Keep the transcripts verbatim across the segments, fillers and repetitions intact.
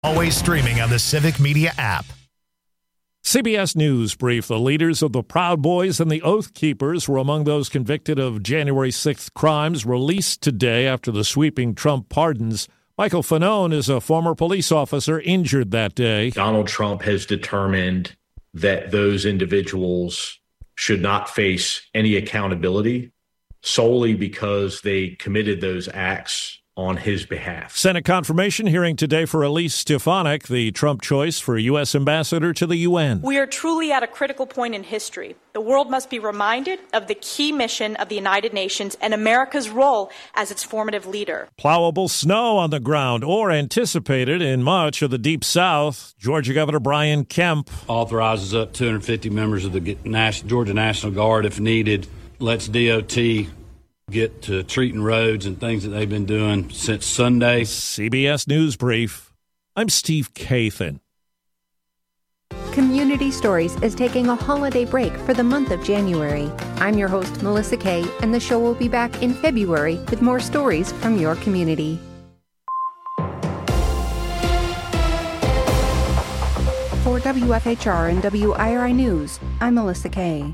Always streaming on the Civic Media app. C B S News brief. The leaders of the Proud Boys and the Oath Keepers were among those convicted of January sixth crimes released today after the sweeping Trump pardons. Michael Fanone is a former police officer injured that day. Donald Trump has determined that those individuals should not face any accountability solely because they committed those acts on his behalf. Senate confirmation hearing today for Elise Stefanik, the Trump choice for U S ambassador to the U N. We are truly at a critical point in history. The world must be reminded of the key mission of the United Nations and America's role as its formative leader. Plowable snow on the ground or anticipated in much of the Deep South. Georgia Governor Brian Kemp authorizes up two hundred fifty members of the Georgia National Guard if needed. Lets D O T get to treating roads and things that they've been doing since Sunday. C B S News Brief. I'm Steve Kathan. Community Stories is taking a holiday break for the month of January. I'm your host, Melissa Kay, and the show will be back in February with more stories from your community. For W F H R and W I R I News, I'm Melissa Kay.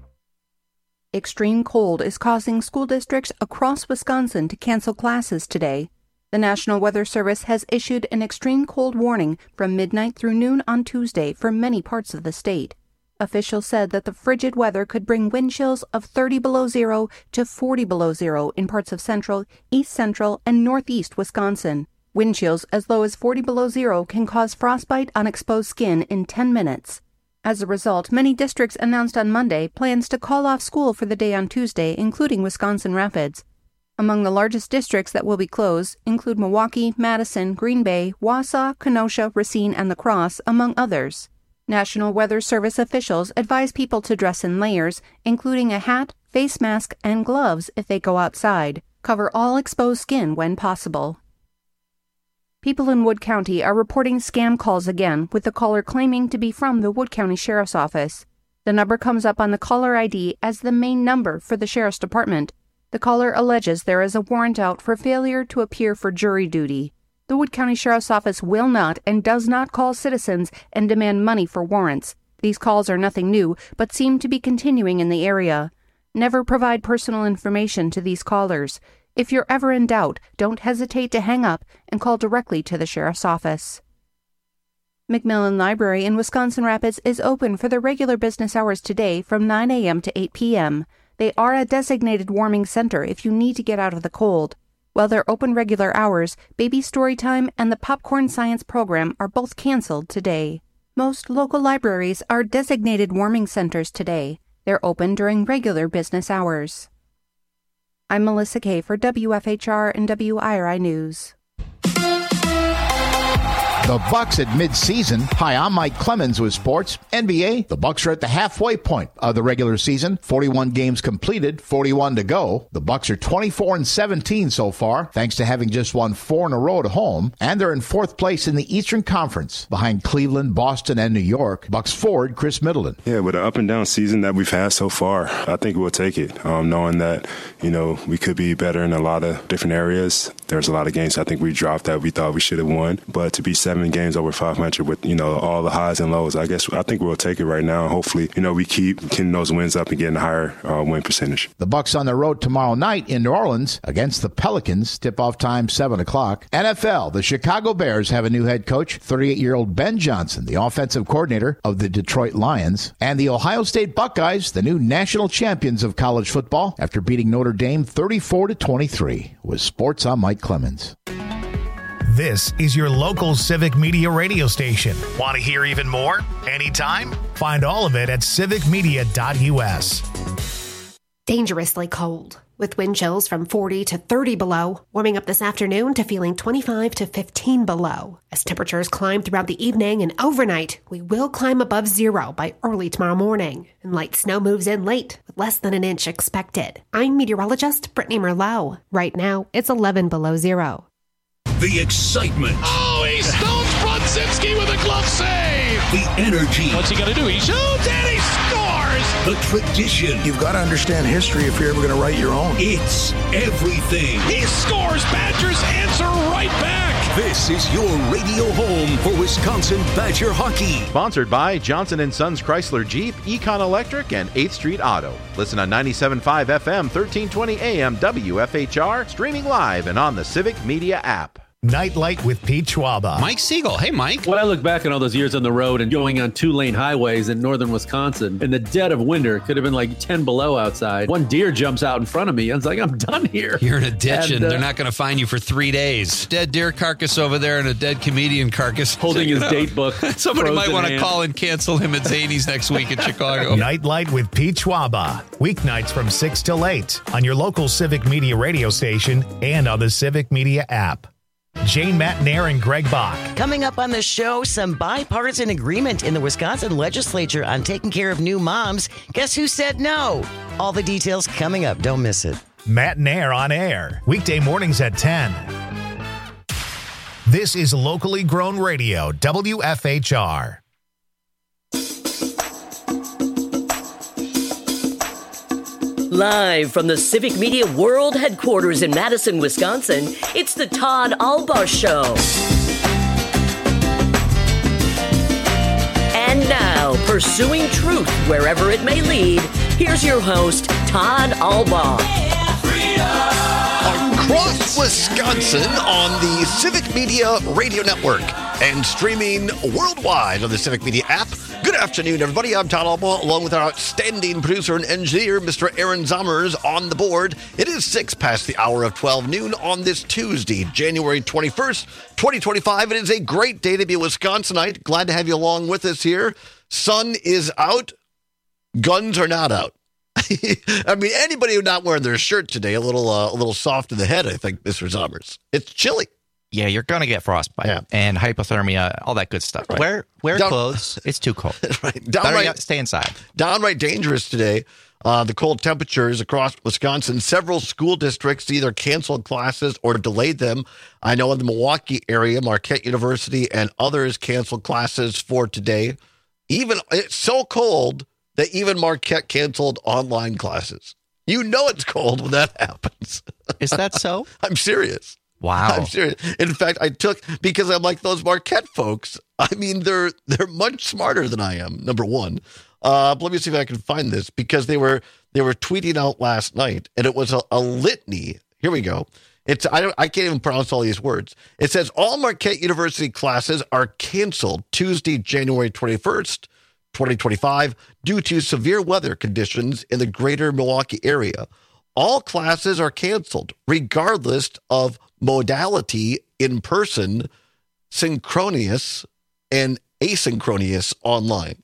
Extreme cold is causing school districts across Wisconsin to cancel classes today. The National Weather Service has issued an extreme cold warning from midnight through noon on Tuesday for many parts of the state. Officials said that the frigid weather could bring wind chills of thirty below zero to forty below zero in parts of central, east central, and northeast Wisconsin. Wind chills as low as forty below zero can cause frostbite on exposed skin in ten minutes. As a result, many districts announced on Monday plans to call off school for the day on Tuesday, including Wisconsin Rapids. Among the largest districts that will be closed include Milwaukee, Madison, Green Bay, Wausau, Kenosha, Racine, and La Crosse, among others. National Weather Service officials advise people to dress in layers, including a hat, face mask, and gloves if they go outside. Cover all exposed skin when possible. People in Wood County are reporting scam calls again, with the caller claiming to be from the Wood County Sheriff's Office. The number comes up on the caller I D as the main number for the Sheriff's Department. The caller alleges there is a warrant out for failure to appear for jury duty. The Wood County Sheriff's Office will not and does not call citizens and demand money for warrants. These calls are nothing new, but seem to be continuing in the area. Never provide personal information to these callers. If you're ever in doubt, don't hesitate to hang up and call directly to the Sheriff's Office. McMillan Library in Wisconsin Rapids is open for their regular business hours today from nine a.m. to eight p.m. They are a designated warming center if you need to get out of the cold. While they're open regular hours, Baby Storytime and the Popcorn Science program are both canceled today. Most local libraries are designated warming centers today. They're open during regular business hours. I'm Melissa Kay for W F H R and W I R I News. The Bucks at mid-season. Hi, I'm Mike Clemens with Sports. N B A, the Bucks are at the halfway point of the regular season. forty-one games completed, forty-one to go. The Bucks are twenty-four and seventeen so far, thanks to having just won four in a row at home. And they're in fourth place in the Eastern Conference, behind Cleveland, Boston, and New York. Bucks forward, Chris Middleton. Yeah, with the up and down season that we've had so far, I think we'll take it, um, knowing that, you know, we could be better in a lot of different areas. There's a lot of games I think we dropped that we thought we should have won. But to be seven games over five hundred with, you know, all the highs and lows, I guess I think we'll take it right now. Hopefully, you know, we keep getting those wins up and getting a higher uh, win percentage. The Bucks on the road tomorrow night in New Orleans against the Pelicans. Tip-off time seven o'clock. N F L, the Chicago Bears have a new head coach, thirty-eight-year-old Ben Johnson, the offensive coordinator of the Detroit Lions. And the Ohio State Buckeyes, the new national champions of college football, after beating Notre Dame thirty-four to twenty-three. With Sports, I'm Mike Clemens. This is your local Civic Media radio station. Want to hear even more? Anytime? Find all of it at civic media dot u s. Dangerously cold, with wind chills from forty to thirty below, warming up this afternoon to feeling twenty-five to fifteen below. As temperatures climb throughout the evening and overnight, we will climb above zero by early tomorrow morning, and light snow moves in late, with less than an inch expected. I'm meteorologist Brittany Merlot. Right now, it's eleven below zero. The excitement. Oh, he stones Brodzinski with a glove save. The energy. What's he going to do? He shoots and he scores. The tradition. You've got to understand history if you're ever going to write your own. It's everything. He scores. Badgers answer right back. This is your radio home for Wisconsin Badger hockey. Sponsored by Johnson and Sons Chrysler Jeep, Econ Electric, and eighth Street Auto. Listen on ninety-seven point five F M, thirteen twenty A M, W F H R, streaming live and on the Civic Media app. Nightlight with Pete Schwaba. Mike Siegel. Hey, Mike. When I look back on all those years on the road and going on two-lane highways in northern Wisconsin, in the dead of winter, it could have been like ten below outside. One deer jumps out in front of me. I was like, I'm done here. You're in a ditch, and, and uh, they're not going to find you for three days. Dead deer carcass over there and a dead comedian carcass. Holding his date book. Somebody might want to call and cancel him at Zany's next week in Chicago. Nightlight with Pete Schwaba. Weeknights from six till eight on your local Civic Media radio station and on the Civic Media app. Jane Matnair and Greg Bach. Coming up on the show, some bipartisan agreement in the Wisconsin legislature on taking care of new moms. Guess who said no? All the details coming up. Don't miss it. Matnair on air. Weekday mornings at ten. This is locally grown radio, W F H R. Live from the Civic Media World Headquarters in Madison, Wisconsin, it's the Todd Albaugh Show. And now, pursuing truth wherever it may lead, here's your host, Todd Albaugh. Across Wisconsin on the Civic Media Radio Network and streaming worldwide on the Civic Media app. Good afternoon, everybody. I'm Todd Albaugh, along with our outstanding producer and engineer, Mister Aaron Zommers, on the board. It is six past the hour of twelve noon on this Tuesday, January twenty-first, twenty twenty-five. It is a great day to be a Wisconsinite. Glad to have you along with us here. Sun is out. Guns are not out. I mean, anybody who's not wearing their shirt today, a little uh, a little soft in the head, I think, Mister Zommers. It's chilly. Yeah, you're going to get frostbite yeah. and hypothermia, all that good stuff. Right. Wear wear Down, clothes. It's too cold. Right. Downright, stay inside. Downright dangerous today. Uh, the cold temperatures across Wisconsin. Several school districts either canceled classes or delayed them. I know in the Milwaukee area, Marquette University and others canceled classes for today. Even it's so cold that even Marquette canceled online classes. You know it's cold when that happens. Is that so? I'm serious. Wow. I'm serious. In fact, I took, because I'm like those Marquette folks, I mean, they're they're much smarter than I am, number one. Uh, let me see if I can find this, because they were they were tweeting out last night, and it was a, a litany. Here we go. It's I don't I can't even pronounce all these words. It says, all Marquette University classes are canceled Tuesday, January twenty-first, twenty twenty-five, due to severe weather conditions in the greater Milwaukee area. All classes are canceled, regardless of modality, in person, synchronous, and asynchronous online.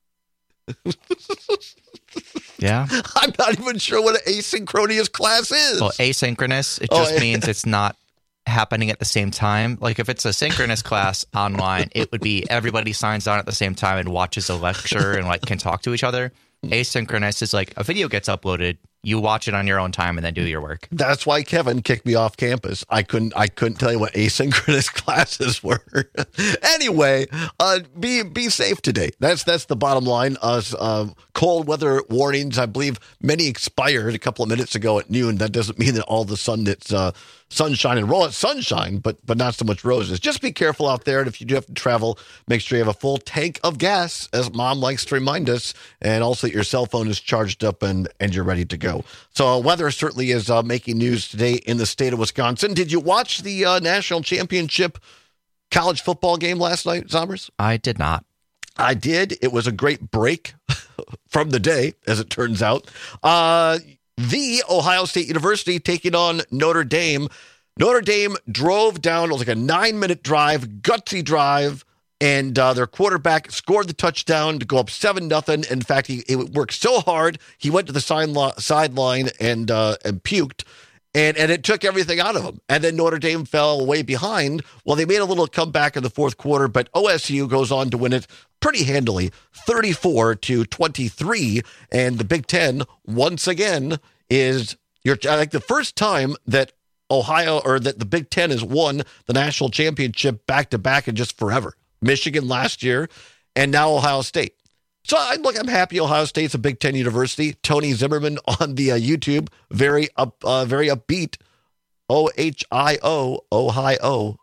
Yeah. I'm not even sure what an asynchronous class is. Well, asynchronous, it just oh, means it's not happening at the same time. Like if it's a synchronous class online, it would be everybody signs on at the same time and watches a lecture and like can talk to each other. Asynchronous is like a video gets uploaded, you watch it on your own time and then do your work. That's why Kevin kicked me off campus. I couldn't I couldn't tell you what asynchronous classes were. Anyway, uh, be be safe today. That's that's the bottom line. Uh, uh, cold weather warnings, I believe many expired a couple of minutes ago at noon. That doesn't mean that all of a sudden it's uh, sunshine and roll. It's sunshine, but but not so much roses. Just be careful out there. And if you do have to travel, make sure you have a full tank of gas, as Mom likes to remind us, and also that your cell phone is charged up and, and you're ready to go. So uh, weather certainly is uh, making news today in the state of Wisconsin. Did you watch the uh, national championship college football game last night, Zommers? I did not. I did. It was a great break from the day, as it turns out. Uh, the Ohio State University taking on Notre Dame. Notre Dame drove down. It was like a nine-minute drive, gutsy drive. And uh, their quarterback scored the touchdown to go up seven nothing. In fact, he, he worked so hard, he went to the sideline sideline and uh, and puked, and, and it took everything out of him. And then Notre Dame fell way behind. Well, they made a little comeback in the fourth quarter, but O S U goes on to win it pretty handily, thirty-four to twenty-three. And the Big Ten, once again, is your like the first time that Ohio or that the Big Ten has won the national championship back-to-back in just forever. Michigan last year, and now Ohio State. So, I look, I'm happy Ohio State's a Big Ten university. Tony Zimmerman on the uh, YouTube, very up, uh, very upbeat. O H I O, Ohio,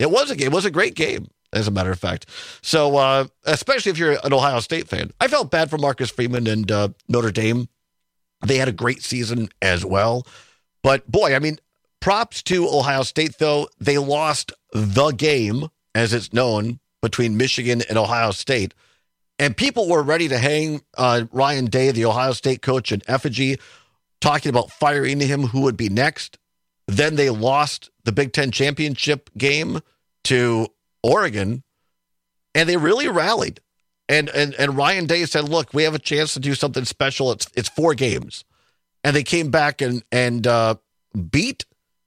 It was a game. It was a great game, as a matter of fact. So, uh, especially if you're an Ohio State fan. I felt bad for Marcus Freeman and uh, Notre Dame. They had a great season as well. But, boy, I mean, props to Ohio State, though. They lost the game, as it's known, between Michigan and Ohio State. And people were ready to hang uh, Ryan Day, the Ohio State coach, in effigy, talking about firing him, who would be next. Then they lost the Big Ten championship game to Oregon, and they really rallied. And and and Ryan Day said, look, we have a chance to do something special. It's it's four games. And they came back and, and uh, beat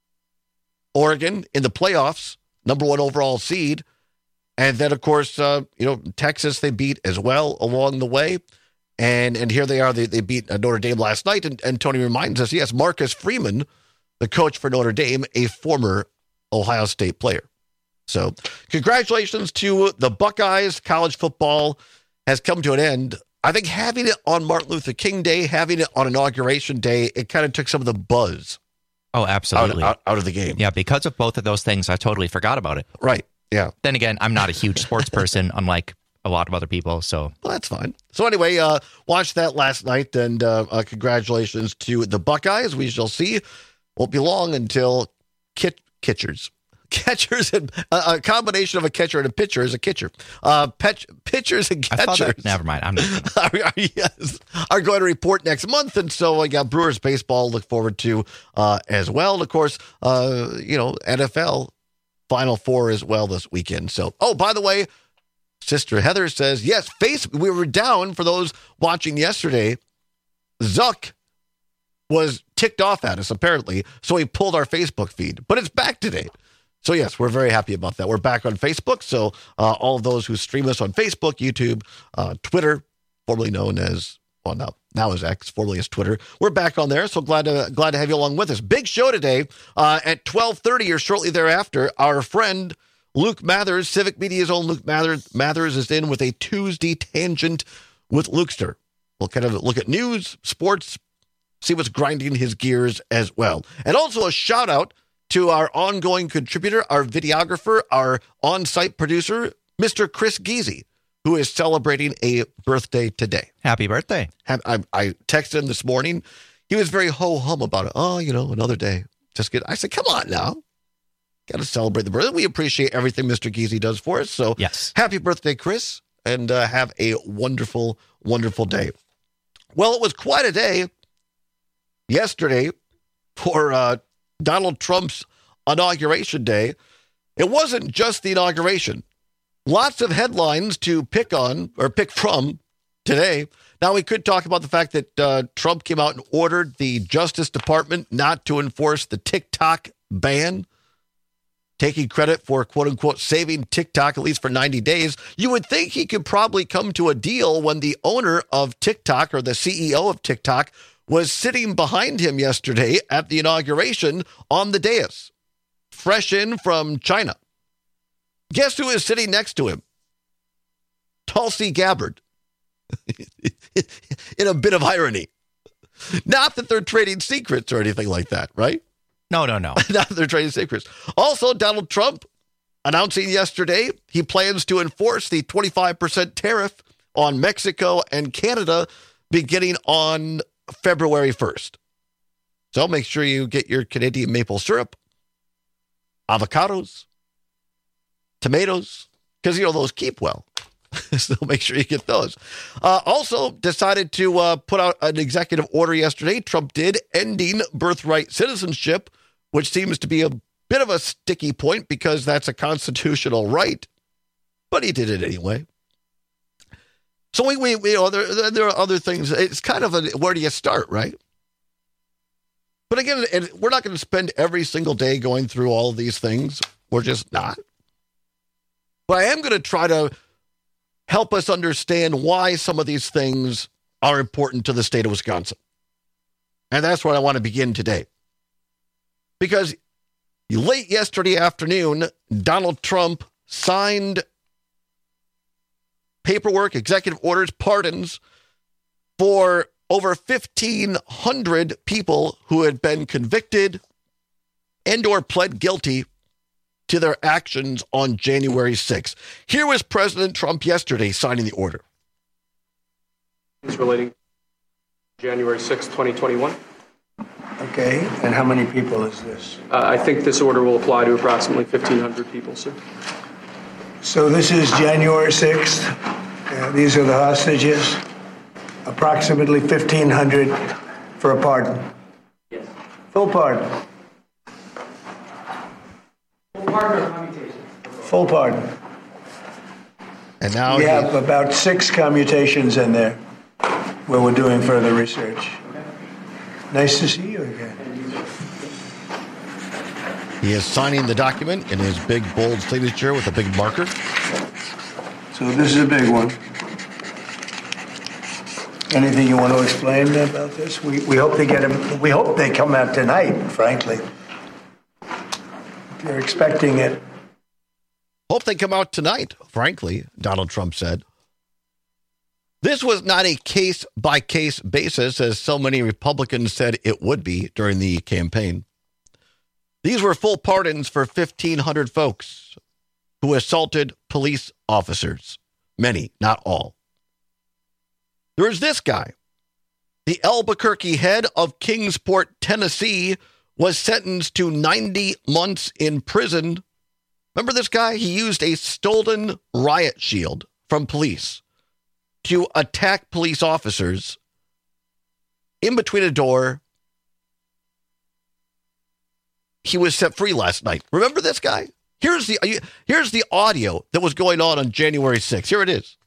Oregon in the playoffs, number one overall seed. And then, of course, uh, you know, Texas they beat as well along the way. And and here they are. They, they beat Notre Dame last night. And, and Tony reminds us, yes, Marcus Freeman, the coach for Notre Dame, a former Ohio State player. So congratulations to the Buckeyes. College football has come to an end. I think having it on Martin Luther King Day, having it on Inauguration Day, it kind of took some of the buzz. Oh, absolutely. Out, out, out of the game. Yeah, because of both of those things, I totally forgot about it. Right, yeah. Then again, I'm not a huge sports person, unlike a lot of other people, so. Well, that's fine. So anyway, uh, watched that last night, and uh, uh, congratulations to the Buckeyes. We shall see. Won't be long until kit- Kitchers. Catchers and uh, a combination of a catcher and a pitcher is a kitcher. Uh, pet, pitchers and catchers. That, never mind. I'm not are, are, yes, are going to report next month, and so I got Brewers baseball to look forward to uh, as well. And of course, uh, you know, N F L Final Four as well this weekend. So, oh, by the way, Sister Heather says yes. Face we were down for those watching yesterday. Zuck was ticked off at us apparently, so he pulled our Facebook feed, but it's back today. So, yes, we're very happy about that. We're back on Facebook. So, uh, all of those who stream us on Facebook, YouTube, uh, Twitter, formerly known as, well, now, now is X, formerly as Twitter. We're back on there. So, glad to glad to have you along with us. Big show today uh, at twelve thirty or shortly thereafter. Our friend Luke Mathers, Civic Media's own Luke Mathers, Mathers is in with a Tuesday Tangent with Lukester. We'll kind of look at news, sports, see what's grinding his gears as well. And also a shout out to our ongoing contributor, our videographer, our on-site producer, Mister Chris Geezy, who is celebrating a birthday today. Happy birthday. I, I texted him this morning. He was very ho-hum about it. Oh, you know, another day. Just get. I said, come on now. Got to celebrate the birthday. We appreciate everything Mister Geezy does for us. So yes. Happy birthday, Chris, and uh, have a wonderful, wonderful day. Well, it was quite a day yesterday for uh, Donald Trump's inauguration day. It wasn't just the inauguration. Lots of headlines to pick on or pick from today. Now, we could talk about the fact that uh, Trump came out and ordered the Justice Department not to enforce the TikTok ban, taking credit for, quote unquote, saving TikTok at least for ninety days. You would think he could probably come to a deal when the owner of TikTok or the C E O of TikTok was sitting behind him yesterday at the inauguration on the dais, fresh in from China. Guess who is sitting next to him? Tulsi Gabbard. In a bit of irony. Not that they're trading secrets or anything like that, right? No, no, no. Not that they're trading secrets. Also, Donald Trump announcing yesterday he plans to enforce the twenty-five percent tariff on Mexico and Canada beginning on February first. So make sure you get your Canadian maple syrup, avocados, tomatoes, because, you know, those keep well. So make sure you get those. Uh, also decided to uh, put out an executive order yesterday. Trump did, ending birthright citizenship, which seems to be a bit of a sticky point because that's a constitutional right. But he did it anyway. So we, we, we you know, there, there are other things. It's kind of a, where do you start, right? But again, we're not going to spend every single day going through all of these things. We're just not. But I am going to try to help us understand why some of these things are important to the state of Wisconsin. And that's where I want to begin today. Because late yesterday afternoon, Donald Trump signed paperwork, executive orders, pardons for over fifteen hundred people who had been convicted and or pled guilty to their actions on January sixth. Here was President Trump yesterday signing the order. It's relating to January sixth, twenty twenty-one. Okay, and how many people is this? Uh, I think this order will apply to approximately fifteen hundred people, sir. So this is January sixth. Uh, these are the hostages. Approximately fifteen hundred for a pardon. Yes. Full pardon. Full pardon or commutation? Full pardon. And now we he... have about six commutations in there where we're doing further research. Nice to see you again. He is signing the document in his big, bold signature with a big marker. So this is a big one. Anything you want to explain about this? We we hope they get them. We hope they come out tonight. Frankly, they're expecting it. Hope they come out tonight. Frankly, Donald Trump said. This was not a case-by-case basis, as so many Republicans said it would be during the campaign. These were full pardons for fifteen hundred folks who assaulted police officers. Many, not all. There's this guy. The Albuquerque head of Kingsport, Tennessee, was sentenced to ninety months in prison. Remember this guy? He used a stolen riot shield from police to attack police officers in between a door. He was set free last night. Remember this guy? Here's the here's the audio that was going on on January sixth. Here it is.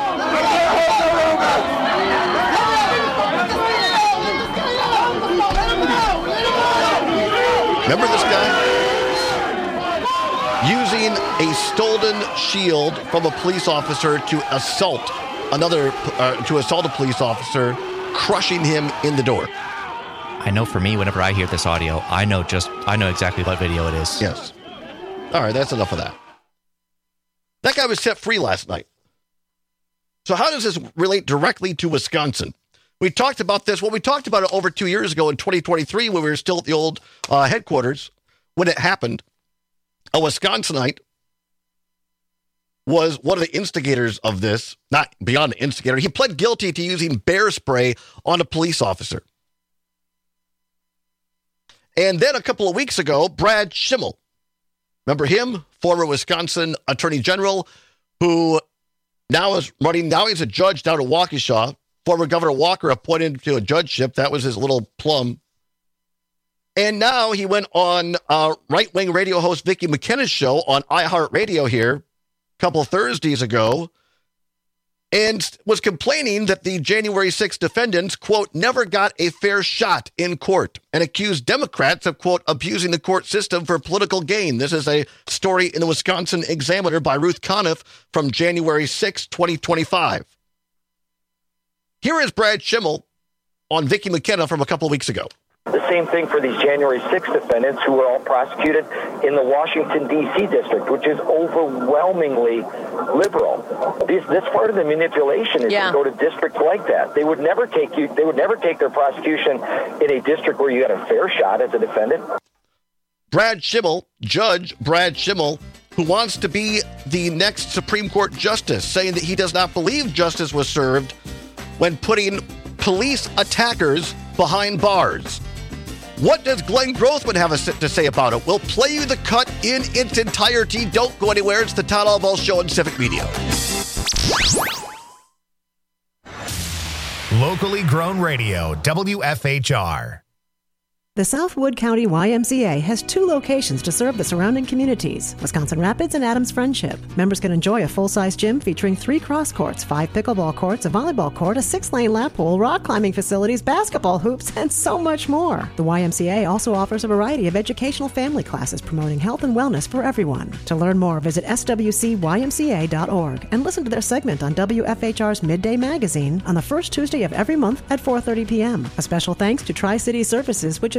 Remember this guy? Using a stolen shield from a police officer to assault another, uh, to assault a police officer, crushing him in the door. I know for me, whenever I hear this audio, I know just, I know exactly what video it is. Yes. All right, that's enough of that. That guy was set free last night. So how does this relate directly to Wisconsin? We talked about this. Well, we talked about it over two years ago in twenty twenty-three when we were still at the old uh, headquarters. When it happened, a Wisconsinite was one of the instigators of this, not beyond the instigator. He pled guilty to using bear spray on a police officer. And then a couple of weeks ago, Brad Schimmel, remember him? Former Wisconsin Attorney General, who now is running, now he's a judge down at Waukesha. Former Governor Walker appointed to a judgeship. That was his little plum. And now he went on uh, right-wing radio host Vicki McKenna's show on iHeartRadio here a couple of Thursdays ago and was complaining that the January sixth defendants, quote, never got a fair shot in court and accused Democrats of, quote, abusing the court system for political gain. This is a story in the Wisconsin Examiner by Ruth Conniff from January sixth, twenty twenty-five. Here is Brad Schimmel on Vicki McKenna from a couple of weeks ago. The same thing for these January sixth defendants who were all prosecuted in the Washington, D C district, which is overwhelmingly liberal. This, this part of the manipulation is yeah. to go to districts like that. They would never take you. They would never take their prosecution in a district where you had a fair shot as a defendant. Brad Schimmel, Judge Brad Schimmel, who wants to be the next Supreme Court justice, saying that he does not believe justice was served when putting police attackers behind bars. What does Glenn Grothman have to say about it? We'll play you the cut in its entirety. Don't go anywhere. It's the Todd Albaugh Show on Civic Media. Locally grown radio, W F H R. The Southwood County Y M C A has two locations to serve the surrounding communities, Wisconsin Rapids and Adams Friendship. Members can enjoy a full-size gym featuring three cross courts, five pickleball courts, a volleyball court, a six-lane lap pool, rock climbing facilities, basketball hoops, and so much more. The Y M C A also offers a variety of educational family classes promoting health and wellness for everyone. To learn more, visit S W C Y M C A dot org and listen to their segment on W F H R's Midday Magazine on the first Tuesday of every month at four thirty p.m. A special thanks to Tri-City Services, which is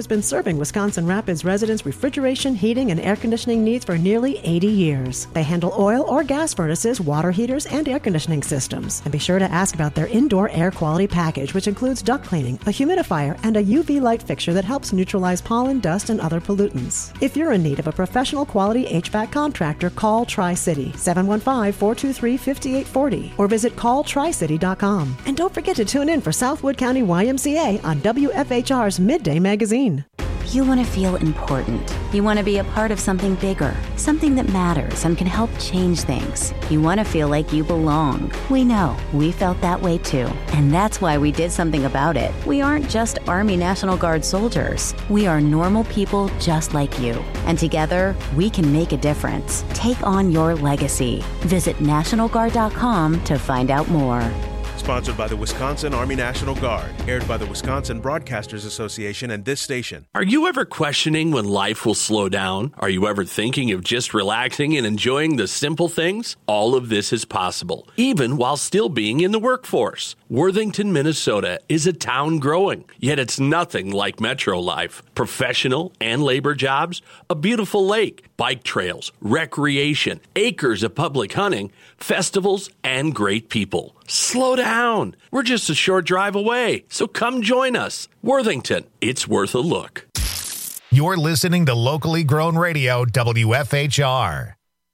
been serving Wisconsin Rapids residents' refrigeration, heating, and air conditioning needs for nearly eighty years. They handle oil or gas furnaces, water heaters, and air conditioning systems. And be sure to ask about their indoor air quality package, which includes duct cleaning, a humidifier, and a U V light fixture that helps neutralize pollen, dust, and other pollutants. If you're in need of a professional quality H V A C contractor, call Tri-City, seven one five, four two three, five eight four zero, or visit call tri city dot com. And don't forget to tune in for Southwood County Y M C A on W F H R's Midday Magazine. You want to feel important. You want to be a part of something bigger, something that matters and can help change things. You want to feel like you belong. We know. We felt that way too. And that's why we did something about it. We aren't just Army National Guard soldiers. We are normal people just like you. And together, we can make a difference. Take on your legacy. Visit national guard dot com to find out more. Sponsored by the Wisconsin Army National Guard. Aired by the Wisconsin Broadcasters Association and this station. Are you ever questioning when life will slow down? Are you ever thinking of just relaxing and enjoying the simple things? All of this is possible, even while still being in the workforce. Worthington, Minnesota is a town growing, yet it's nothing like metro life. Professional and labor jobs, a beautiful lake, bike trails, recreation, acres of public hunting, festivals, and great people. Slow down. We're just a short drive away, so come join us. Worthington, it's worth a look. You're listening to locally grown radio, W F H R.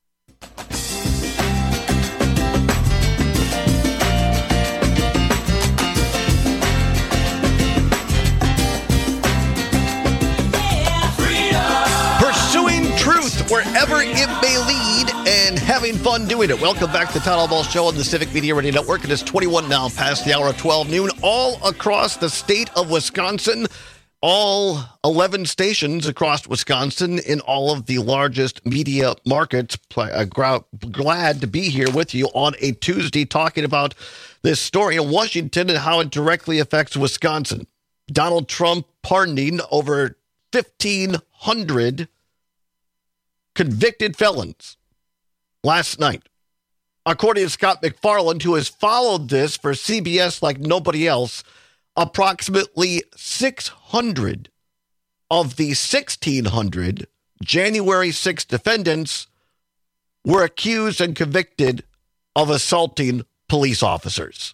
Wherever it may lead, and having fun doing it. Welcome back to the Todd Albaugh Show on the Civic Media Radio Network. It is twenty-one now past the hour of twelve noon, all across the state of Wisconsin. All eleven stations across Wisconsin in all of the largest media markets. Glad to be here with you on a Tuesday talking about this story in Washington and how it directly affects Wisconsin. Donald Trump pardoning over fifteen hundred convicted felons last night. According to Scott McFarland, who has followed this for C B S like nobody else, approximately six hundred of the sixteen hundred January sixth defendants were accused and convicted of assaulting police officers.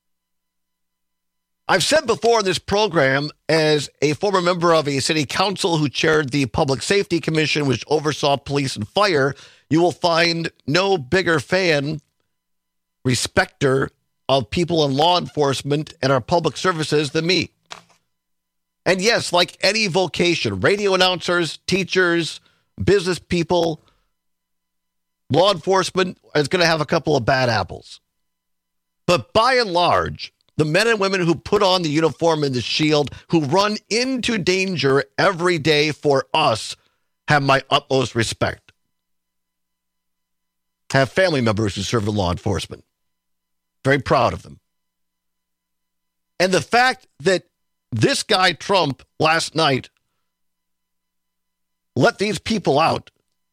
I've said before in this program, as a former member of a city council who chaired the Public Safety Commission, which oversaw police and fire, you will find no bigger fan, respecter of people in law enforcement and our public services than me. And yes, like any vocation, radio announcers, teachers, business people, law enforcement is going to have a couple of bad apples. But by and large, the men and women who put on the uniform and the shield, who run into danger every day for us, have my utmost respect. Have family members who serve in law enforcement. Very proud of them. And the fact that this guy, Trump, last night let these people out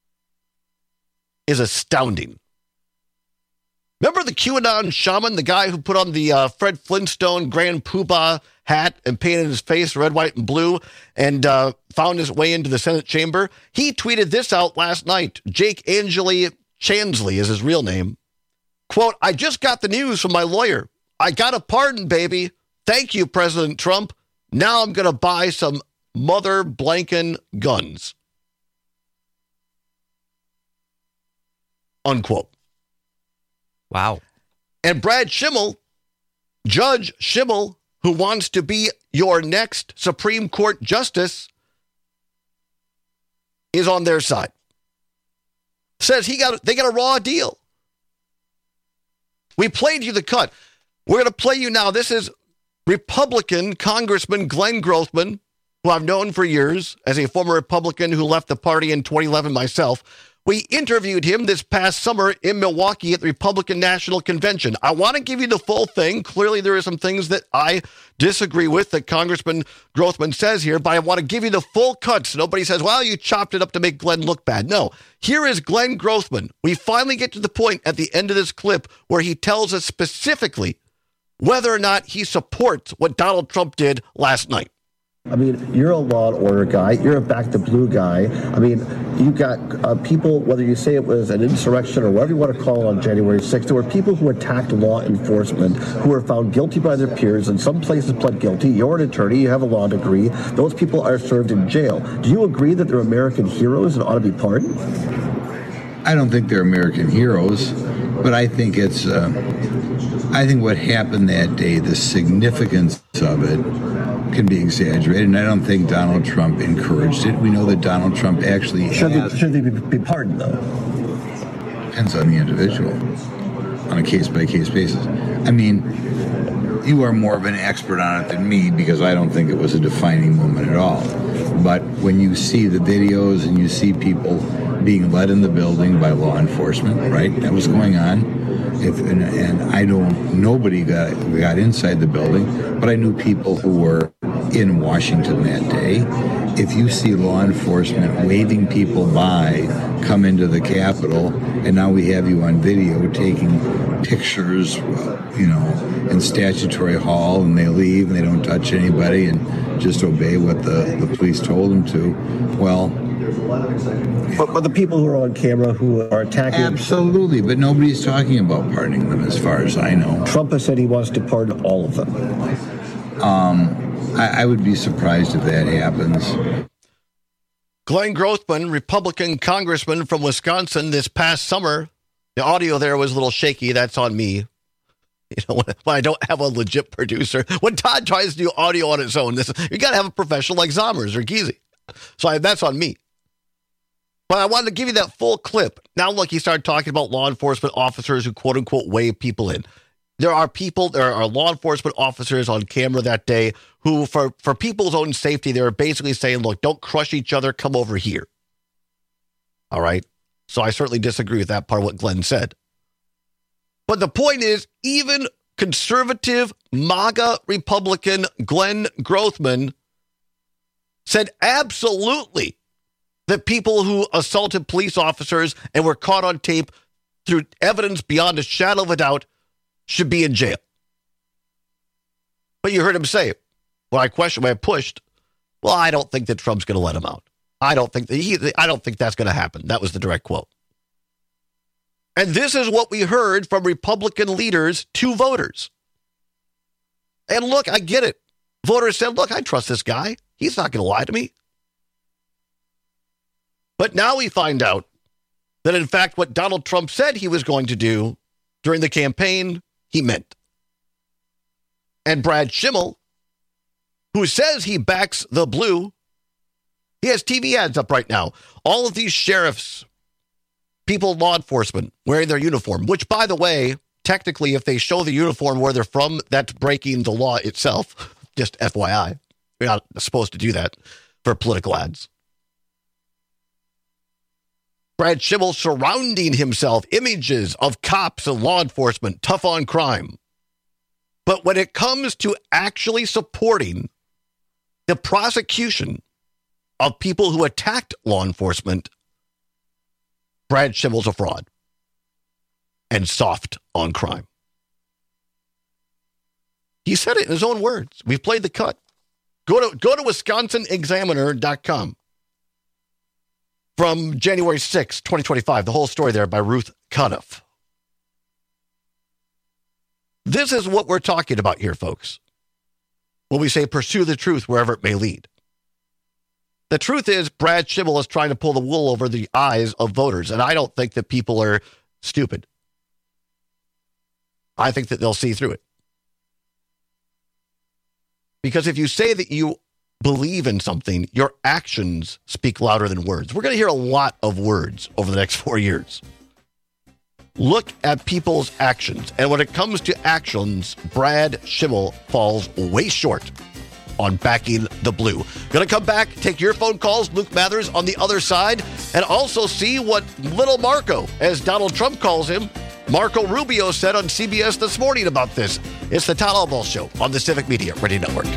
is astounding. Remember the QAnon shaman, the guy who put on the uh, Fred Flintstone Grand Poobah hat and painted his face red, white, and blue and uh, found his way into the Senate chamber? He tweeted this out last night. Jake Angeli Chansley is his real name. Quote, I just got the news from my lawyer. I got a pardon, baby. Thank you, President Trump. Now I'm going to buy some mother blanking guns. Unquote. Wow. And Brad Schimmel, Judge Schimmel, who wants to be your next Supreme Court justice, is on their side. Says he got they got a raw deal. We played you the cut. We're going to play you now. This is Republican Congressman Glenn Grothman, who I've known for years as a former Republican who left the party in twenty eleven myself. We interviewed him this past summer in Milwaukee at the Republican National Convention. I want to give you the full thing. Clearly, there are some things that I disagree with that Congressman Grothman says here, but I want to give you the full cut so nobody says, well, you chopped it up to make Glenn look bad. No, here is Glenn Grothman. We finally get to the point at the end of this clip where he tells us specifically whether or not he supports what Donald Trump did last night. I mean, you're a law and order guy. You're a back the blue guy. I mean, you've got uh, people, whether you say it was an insurrection or whatever you want to call it on January sixth, there were people who attacked law enforcement who were found guilty by their peers. In some places pled guilty. You're an attorney. You have a law degree. Those people are served in jail. Do you agree that they're American heroes and ought to be pardoned? I don't think they're American heroes, but I think it's, uh, I think what happened that day, the significance of it, can be exaggerated, and I don't think Donald Trump encouraged it. We know that Donald Trump actually should has, they, should they be pardoned, though? Depends on the individual, on a case-by-case basis. I mean, you are more of an expert on it than me because I don't think it was a defining moment at all. But when you see the videos and you see people being led in the building by law enforcement, right, that was going on. If, and, and I don't, nobody got got inside the building, but I knew people who were in Washington that day. If you see law enforcement waving people by, come into the Capitol, and now we have you on video taking pictures, you know, in Statutory Hall, and they leave and they don't touch anybody and just obey what the, the police told them to, well... But, but the people who are on camera who are attacking... Absolutely, but nobody's talking about pardoning them as far as I know. Trump has said he wants to pardon all of them. Um, I, I would be surprised if that happens. Glenn Grothman, Republican congressman from Wisconsin this past summer. The audio there was a little shaky. That's on me. You know, when, when I don't have a legit producer. When Todd tries to do audio on his own, this, you got to have a professional like Zommers or Geezy. So I, that's on me. But I wanted to give you that full clip. Now, look, he started talking about law enforcement officers who, quote unquote, wave people in. There are people, there are law enforcement officers on camera that day who, for, for people's own safety, they were basically saying, look, don't crush each other, come over here. All right? So I certainly disagree with that part of what Glenn said. But the point is, even conservative MAGA Republican Glenn Grothman said absolutely that people who assaulted police officers and were caught on tape through evidence beyond a shadow of a doubt should be in jail. But you heard him say, when I questioned, when I pushed, well, I don't think that Trump's going to let him out. I don't think that he, I don't think that's going to happen. That was the direct quote. And this is what we heard from Republican leaders to voters. And look, I get it. Voters said, look, I trust this guy. He's not going to lie to me. But now we find out that, in fact, what Donald Trump said he was going to do during the campaign, he meant. And Brad Schimmel, who says he backs the blue, he has T V ads up right now. All of these sheriffs, people in law enforcement wearing their uniform, which, by the way, technically, if they show the uniform where they're from, that's breaking the law itself. Just F Y I. We're not supposed to do that for political ads. Brad Schimmel surrounding himself, images of cops and law enforcement, tough on crime. But when it comes to actually supporting the prosecution of people who attacked law enforcement, Brad Schimmel's a fraud and soft on crime. He said it in his own words. We've played the cut. Go to, go to Wisconsin Examiner dot com. From January sixth, twenty twenty-five, the whole story there by Ruth Cutoff. This is what we're talking about here, folks, when we say pursue the truth wherever it may lead. The truth is Brad Schimmel is trying to pull the wool over the eyes of voters, and I don't think that people are stupid. I think that they'll see through it. Because if you say that you believe in something, your actions speak louder than words. We're going to hear a lot of words over the next four years. Look at people's actions. And when it comes to actions, Brad Schimmel falls way short on backing the blue. Going to come back, take your phone calls, Luke Mathers on the other side, and also see what little Marco, as Donald Trump calls him, Marco Rubio said on C B S This Morning about this. It's the Todd Albaugh Show on the Civic Media Radio Network.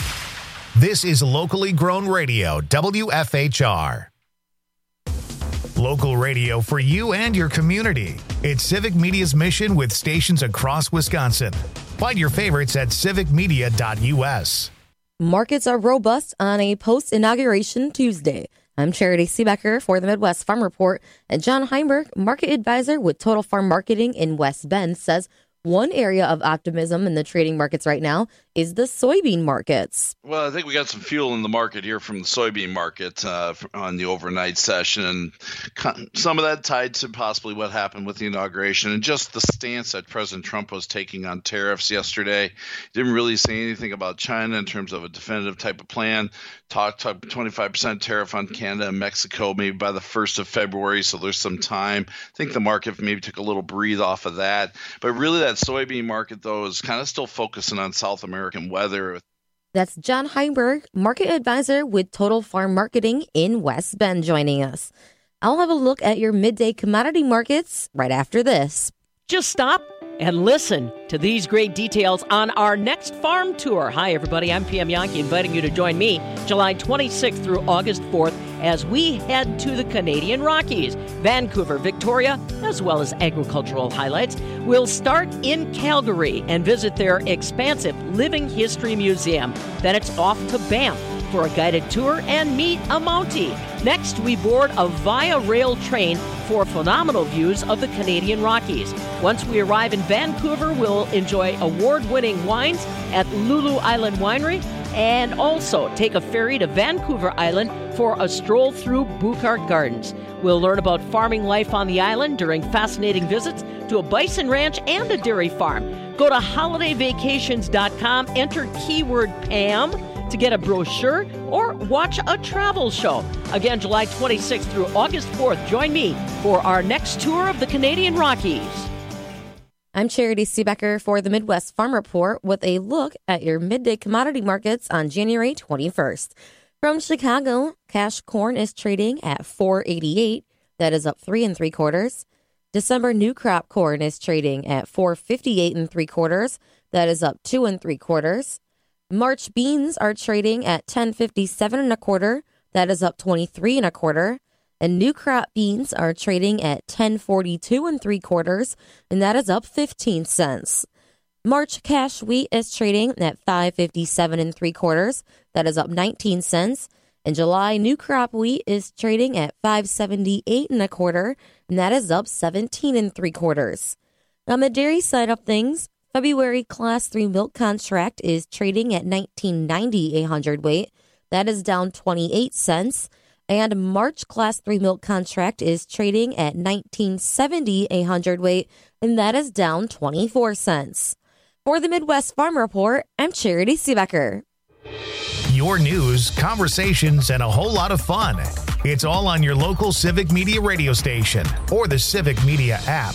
This is locally grown radio, W F H R. Local radio for you and your community. It's Civic Media's mission with stations across Wisconsin. Find your favorites at civic media dot u s. Markets are robust on a post-inauguration Tuesday. I'm Charity Seebecker for the Midwest Farm Report, and John Heinberg, market advisor with Total Farm Marketing in West Bend, says one area of optimism in the trading markets right now is the soybean markets. Well, I think we got some fuel in the market here from the soybean market uh, on the overnight session, and some of that tied to possibly what happened with the inauguration and just the stance that President Trump was taking on tariffs yesterday. Didn't really say anything about China in terms of a definitive type of plan. Talked twenty-five percent tariff on Canada and Mexico maybe by the first of February, so there's some time. I think the market maybe took a little breathe off of that. But really that soybean market, though, is kind of still focusing on South American weather. That's John Heinberg, market advisor with Total Farm Marketing in West Bend, joining us. I'll have a look at your midday commodity markets right after this. Just stop and listen to these great details on our next farm tour. Hi, everybody. I'm P M Yankee, inviting you to join me July twenty-sixth through August fourth as we head to the Canadian Rockies, Vancouver, Victoria, as well as agricultural highlights. We'll start in Calgary and visit their expansive Living History Museum. Then it's off to Banff for a guided tour and meet a Mountie. Next, we board a Via Rail train for phenomenal views of the Canadian Rockies. Once we arrive in Vancouver, we'll enjoy award-winning wines at Lulu Island Winery and also take a ferry to Vancouver Island for a stroll through Buchart Gardens. We'll learn about farming life on the island during fascinating visits to a bison ranch and a dairy farm. Go to holiday vacations dot com, enter keyword Pam to get a brochure or watch a travel show. Again, July twenty-sixth through August fourth, join me for our next tour of the Canadian Rockies. I'm Charity Seebecker for the Midwest Farm Report with a look at your midday commodity markets on January twenty-first. From Chicago, cash corn is trading at four eighty-eight. That is up three and three quarters. December new crop corn is trading at four fifty-eight and three quarters. That is up two and three quarters. March beans are trading at ten fifty-seven and a quarter. That is up twenty-three and a quarter. And new crop beans are trading at ten forty-two and three quarters, and that is up fifteen cents. March cash wheat is trading at five fifty-seven and three quarters. That is up nineteen cents. And July new crop wheat is trading at five seventy-eight and a quarter, and that is up seventeen and three quarters. On the dairy side of things, February class three milk contract is trading at nineteen ninety a hundredweight. That is down twenty-eight cents. And March class three milk contract is trading at nineteen seventy a hundredweight, and that is down twenty-four cents. For the Midwest Farm Report, I'm Charity Seebecker. Your news, conversations, and a whole lot of fun. It's all on your local Civic Media radio station or the Civic Media app.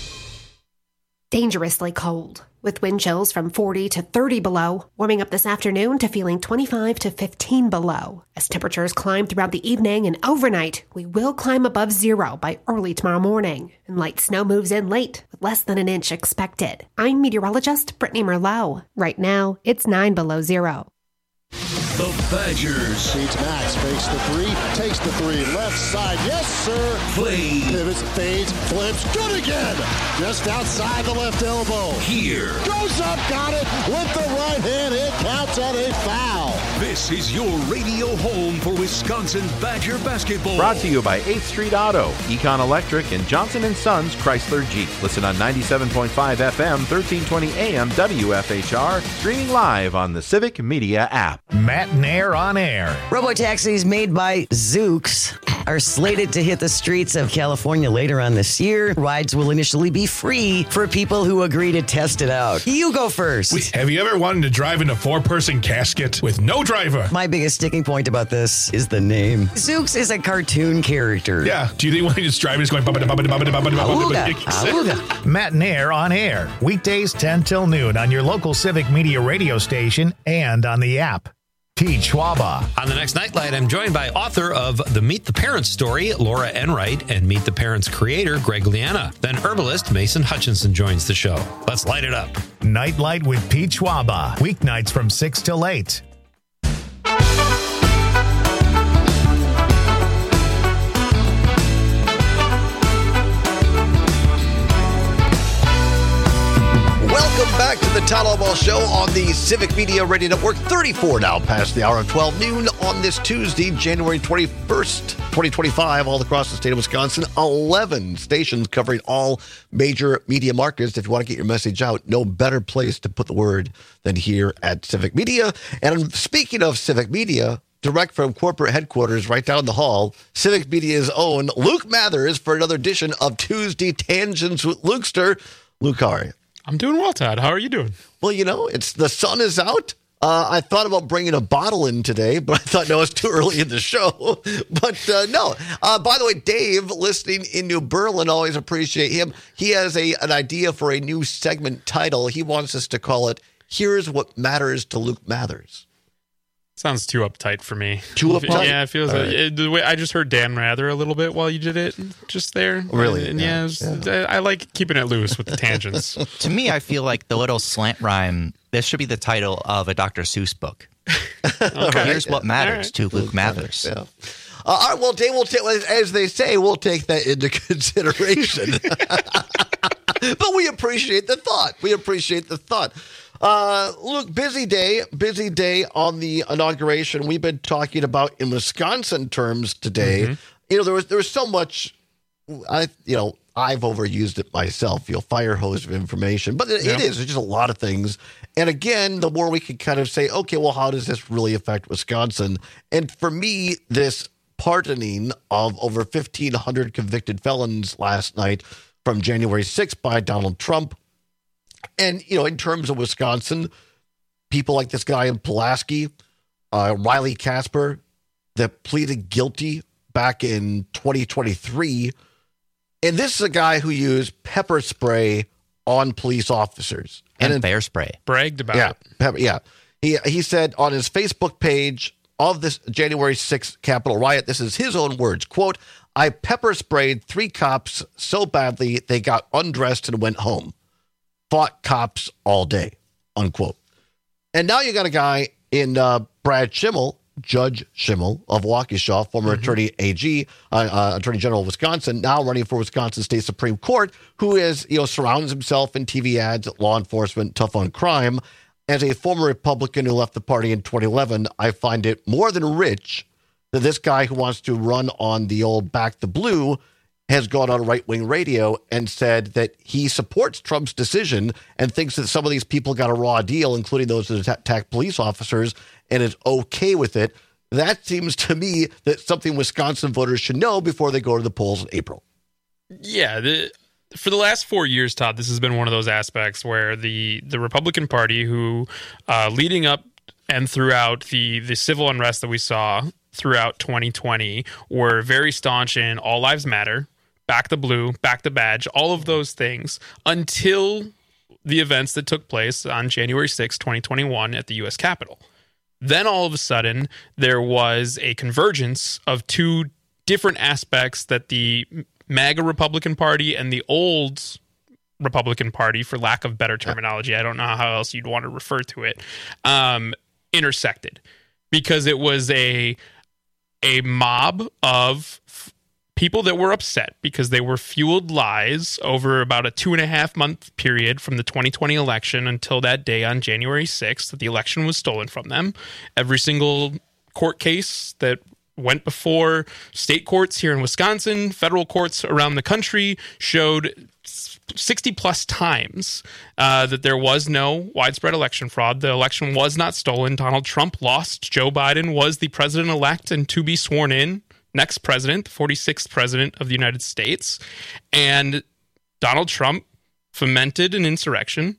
Dangerously cold, with wind chills from forty to thirty below, warming up this afternoon to feeling twenty-five to fifteen below. As temperatures climb throughout the evening and overnight, we will climb above zero by early tomorrow morning, and light snow moves in late, with less than an inch expected. I'm meteorologist Brittany Merlot. Right now, it's nine below zero. The Badgers. Beats Max, fakes the three, takes the three, left side, yes sir. Play. Pivots, fades, flips, good again. Just outside the left elbow. Here. Goes up, got it, with the right hand, it counts at a foul. This is your radio home for Wisconsin Badger basketball. Brought to you by eighth Street Auto, Econ Electric, and Johnson and Sons Chrysler Jeep. Listen on ninety-seven point five F M, thirteen twenty A M W F H R, streaming live on the Civic Media app. Matt Nair on air. Robotaxis made by Zoox are slated to hit the streets of California later on this year. Rides will initially be free for people who agree to test it out. You go first. Wait, have you ever wanted to drive in a four-person casket with no driver? My biggest sticking point about this is the name. Zoox is a cartoon character. Yeah. Do you think when he's driving, he's going... Auga. Matt Nair on air. Weekdays ten till noon on your local Civic Media radio station and on the app. Pete Schwaba. On the next Nightlight, I'm joined by author of The Meet the Parents story, Laura Enright, and Meet the Parents creator, Greg Liana. Then herbalist Mason Hutchinson joins the show. Let's light it up. Nightlight with Pete Schwaba. Weeknights from six till eight. back to the Todd Albaugh Show on the Civic Media Radio Network. thirty-four now past the hour of twelve noon on this Tuesday, January twenty-first, twenty twenty-five, all across the state of Wisconsin. eleven stations covering all major media markets. If you want to get your message out, no better place to put the word than here at Civic Media. And speaking of Civic Media, direct from corporate headquarters right down the hall, Civic Media's own Luke Mathers for another edition of Tuesday Tangents with Lukester. Luke, how are you? I'm doing well, Todd. How are you doing? Well, you know, it's the sun is out. Uh, I thought about bringing a bottle in today, but I thought, no, it's too early in the show. But uh, no. Uh, by the way, Dave, listening in New Berlin, always appreciate him. He has a an idea for a new segment title. He wants us to call it, Here's What Matters to Luke Mathers. Sounds too uptight for me. Too uptight? Yeah, it feels All like, right. it, the way I just heard Dan Rather a little bit while you did it just there. Really? And, yeah, Yeah, it was, I, I like keeping it loose with the tangents. To me, I feel like the little slant rhyme, this should be the title of a Doctor Seuss book. Okay. Here's what matters All right. to Luke Mathers. Yeah. Uh, all right, well, Dave, we'll ta- as they say, we'll take that into consideration. But we appreciate the thought. We appreciate the thought. Uh, look, busy day, busy day on the inauguration. We've been talking about in Wisconsin terms today. Mm-hmm. You know, there was there was so much. I you know I've overused it myself. You know, fire hose of information, but it, Yeah. it is. There's just a lot of things. And again, the more we can kind of say, okay, well, how does this really affect Wisconsin? And for me, this pardoning of over fifteen hundred convicted felons last night from January sixth by Donald Trump. And, you know, in terms of Wisconsin, people like this guy in Pulaski, uh, Riley Casper, that pleaded guilty back in twenty twenty-three. And this is a guy who used pepper spray on police officers. And, in- bear spray. Bragged about yeah, it. pepper, yeah. He, he said on his Facebook page of this January sixth Capitol riot, this is his own words, quote, I pepper sprayed three cops so badly they got undressed and went home. Fought cops all day, unquote. And now you got a guy in uh, Brad Schimmel, Judge Schimmel of Waukesha, former Mm-hmm. attorney A G, uh, uh, Attorney General of Wisconsin, now running for Wisconsin State Supreme Court, who is, you know, surrounds himself in T V ads, law enforcement, tough on crime. As a former Republican who left the party in twenty eleven, I find it more than rich that this guy who wants to run on the old back the blue has gone on right-wing radio and said that he supports Trump's decision and thinks that some of these people got a raw deal, including those that attack police officers, and is okay with it. That seems to me that something Wisconsin voters should know before they go to the polls in April. Yeah, the, for the last four years, Todd, this has been one of those aspects where the, the Republican Party, who uh, leading up and throughout the, the civil unrest that we saw throughout twenty twenty, were very staunch in All Lives Matter, back the blue, back the badge, all of those things, until the events that took place on January sixth, twenty twenty-one at the U S Capitol. Then all of a sudden, there was a convergence of two different aspects that the MAGA Republican Party and the old Republican Party, for lack of better terminology, I don't know how else you'd want to refer to it, um, intersected. Because it was a, a mob of people that were upset because they were fueled lies over about a two and a half month period from the twenty twenty election until that day on January sixth that the election was stolen from them. Every single court case that went before state courts here in Wisconsin, federal courts around the country, showed sixty plus times uh, that there was no widespread election fraud. The election was not stolen. Donald Trump lost. Joe Biden was the president-elect and to be sworn in next president, the forty-sixth president of the United States. And Donald Trump fomented an insurrection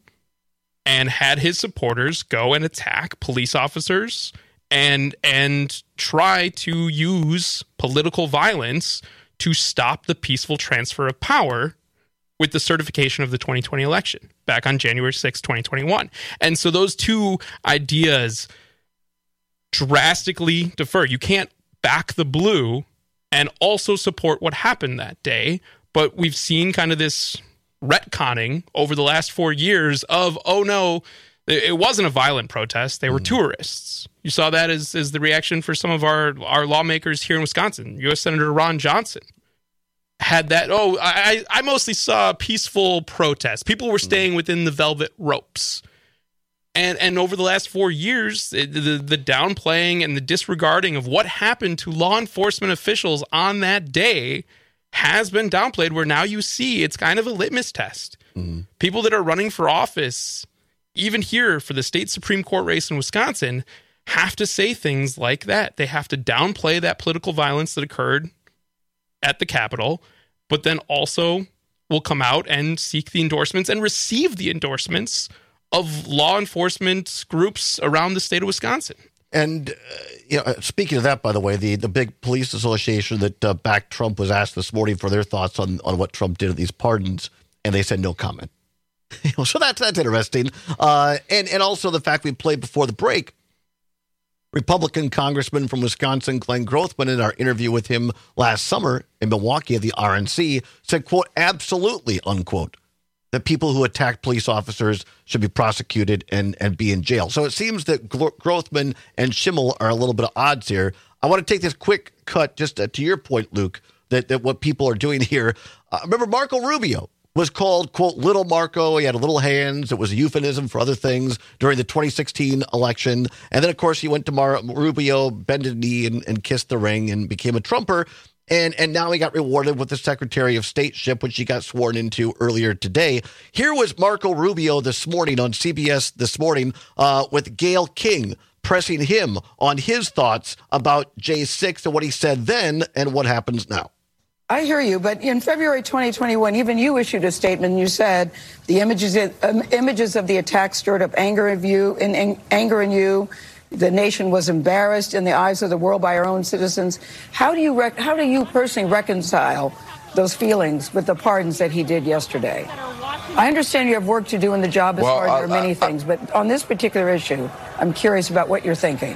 and had his supporters go and attack police officers and and try to use political violence to stop the peaceful transfer of power with the certification of the twenty twenty election back on January sixth, twenty twenty-one. And so those two ideas drastically differ. You can't back the blue and also support what happened that day. But we've seen kind of this retconning over the last four years of, oh no, it wasn't a violent protest. They were mm. tourists. You saw that as, as the reaction for some of our, our lawmakers here in Wisconsin. U S Senator Ron Johnson had that. Oh, I, I mostly saw peaceful protests. People were staying within the velvet ropes. And and over the last four years, the, the, the downplaying and the disregarding of what happened to law enforcement officials on that day has been downplayed, where now you see it's kind of a litmus test. Mm-hmm. People that are running for office, even here for the state Supreme Court race in Wisconsin, have to say things like that. They have to downplay that political violence that occurred at the Capitol, but then also will come out and seek the endorsements and receive the endorsements of law enforcement groups around the state of Wisconsin. And, uh, you know, speaking of that, by the way, the, the big police association that uh, backed Trump was asked this morning for their thoughts on, on what Trump did at these pardons, and they said no comment. So that's that's interesting. Uh, and, and also the fact we played before the break, Republican Congressman from Wisconsin, Glenn Grothman, in our interview with him last summer in Milwaukee at the R N C, said, quote, absolutely, unquote, that people who attack police officers should be prosecuted and, and be in jail. So it seems that Grothman and Schimmel are a little bit of odds here. I want to take this quick cut just to your point, Luke, that, that what people are doing here. Uh, remember, Marco Rubio was called, quote, Little Marco. He had little hands. It was a euphemism for other things during the twenty sixteen election. And then, of course, he went to Mar- Rubio, bended a knee and, and kissed the ring and became a Trumper. And and now he got rewarded with the Secretary of State-ship, which he got sworn into earlier today. Here was Marco Rubio this morning on C B S This Morning uh, with Gayle King, pressing him on his thoughts about J six and what he said then and what happens now. I hear you, but in February twenty twenty-one, even you issued a statement and you said the images um, images of the attack stirred up anger in you, in, in, anger in you. The nation was embarrassed in the eyes of the world by our own citizens. How do you rec- how do you personally reconcile those feelings with the pardons that he did yesterday? I understand you have work to do in the job as well, hard. There are many I, I, things, but on this particular issue, I'm curious about what you're thinking.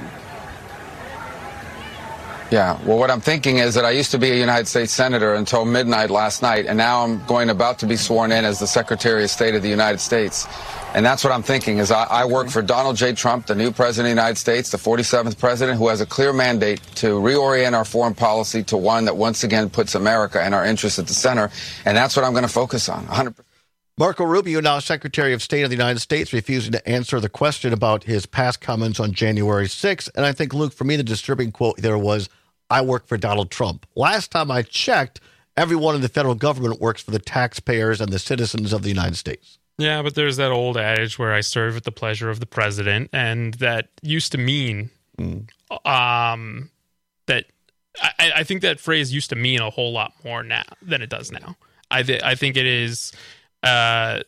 Yeah, well, what I'm thinking is that I used to be a United States Senator until midnight last night, and now I'm going about to be sworn in as the Secretary of State of the United States. And that's what I'm thinking is I, I work for Donald J. Trump, the new President of the United States, the forty-seventh President, who has a clear mandate to reorient our foreign policy to one that once again puts America and our interests at the center. And that's what I'm going to focus on, one hundred percent. Marco Rubio, now Secretary of State of the United States, refusing to answer the question about his past comments on January sixth. And I think, Luke, for me, the disturbing quote there was, I work for Donald Trump. Last time I checked, everyone in the federal government works for the taxpayers and the citizens of the United States. Yeah, but there's that old adage where I serve at the pleasure of the president, and that used to mean mm. um, that I, I think that phrase used to mean a whole lot more now than it does now. I th- I think it is uh,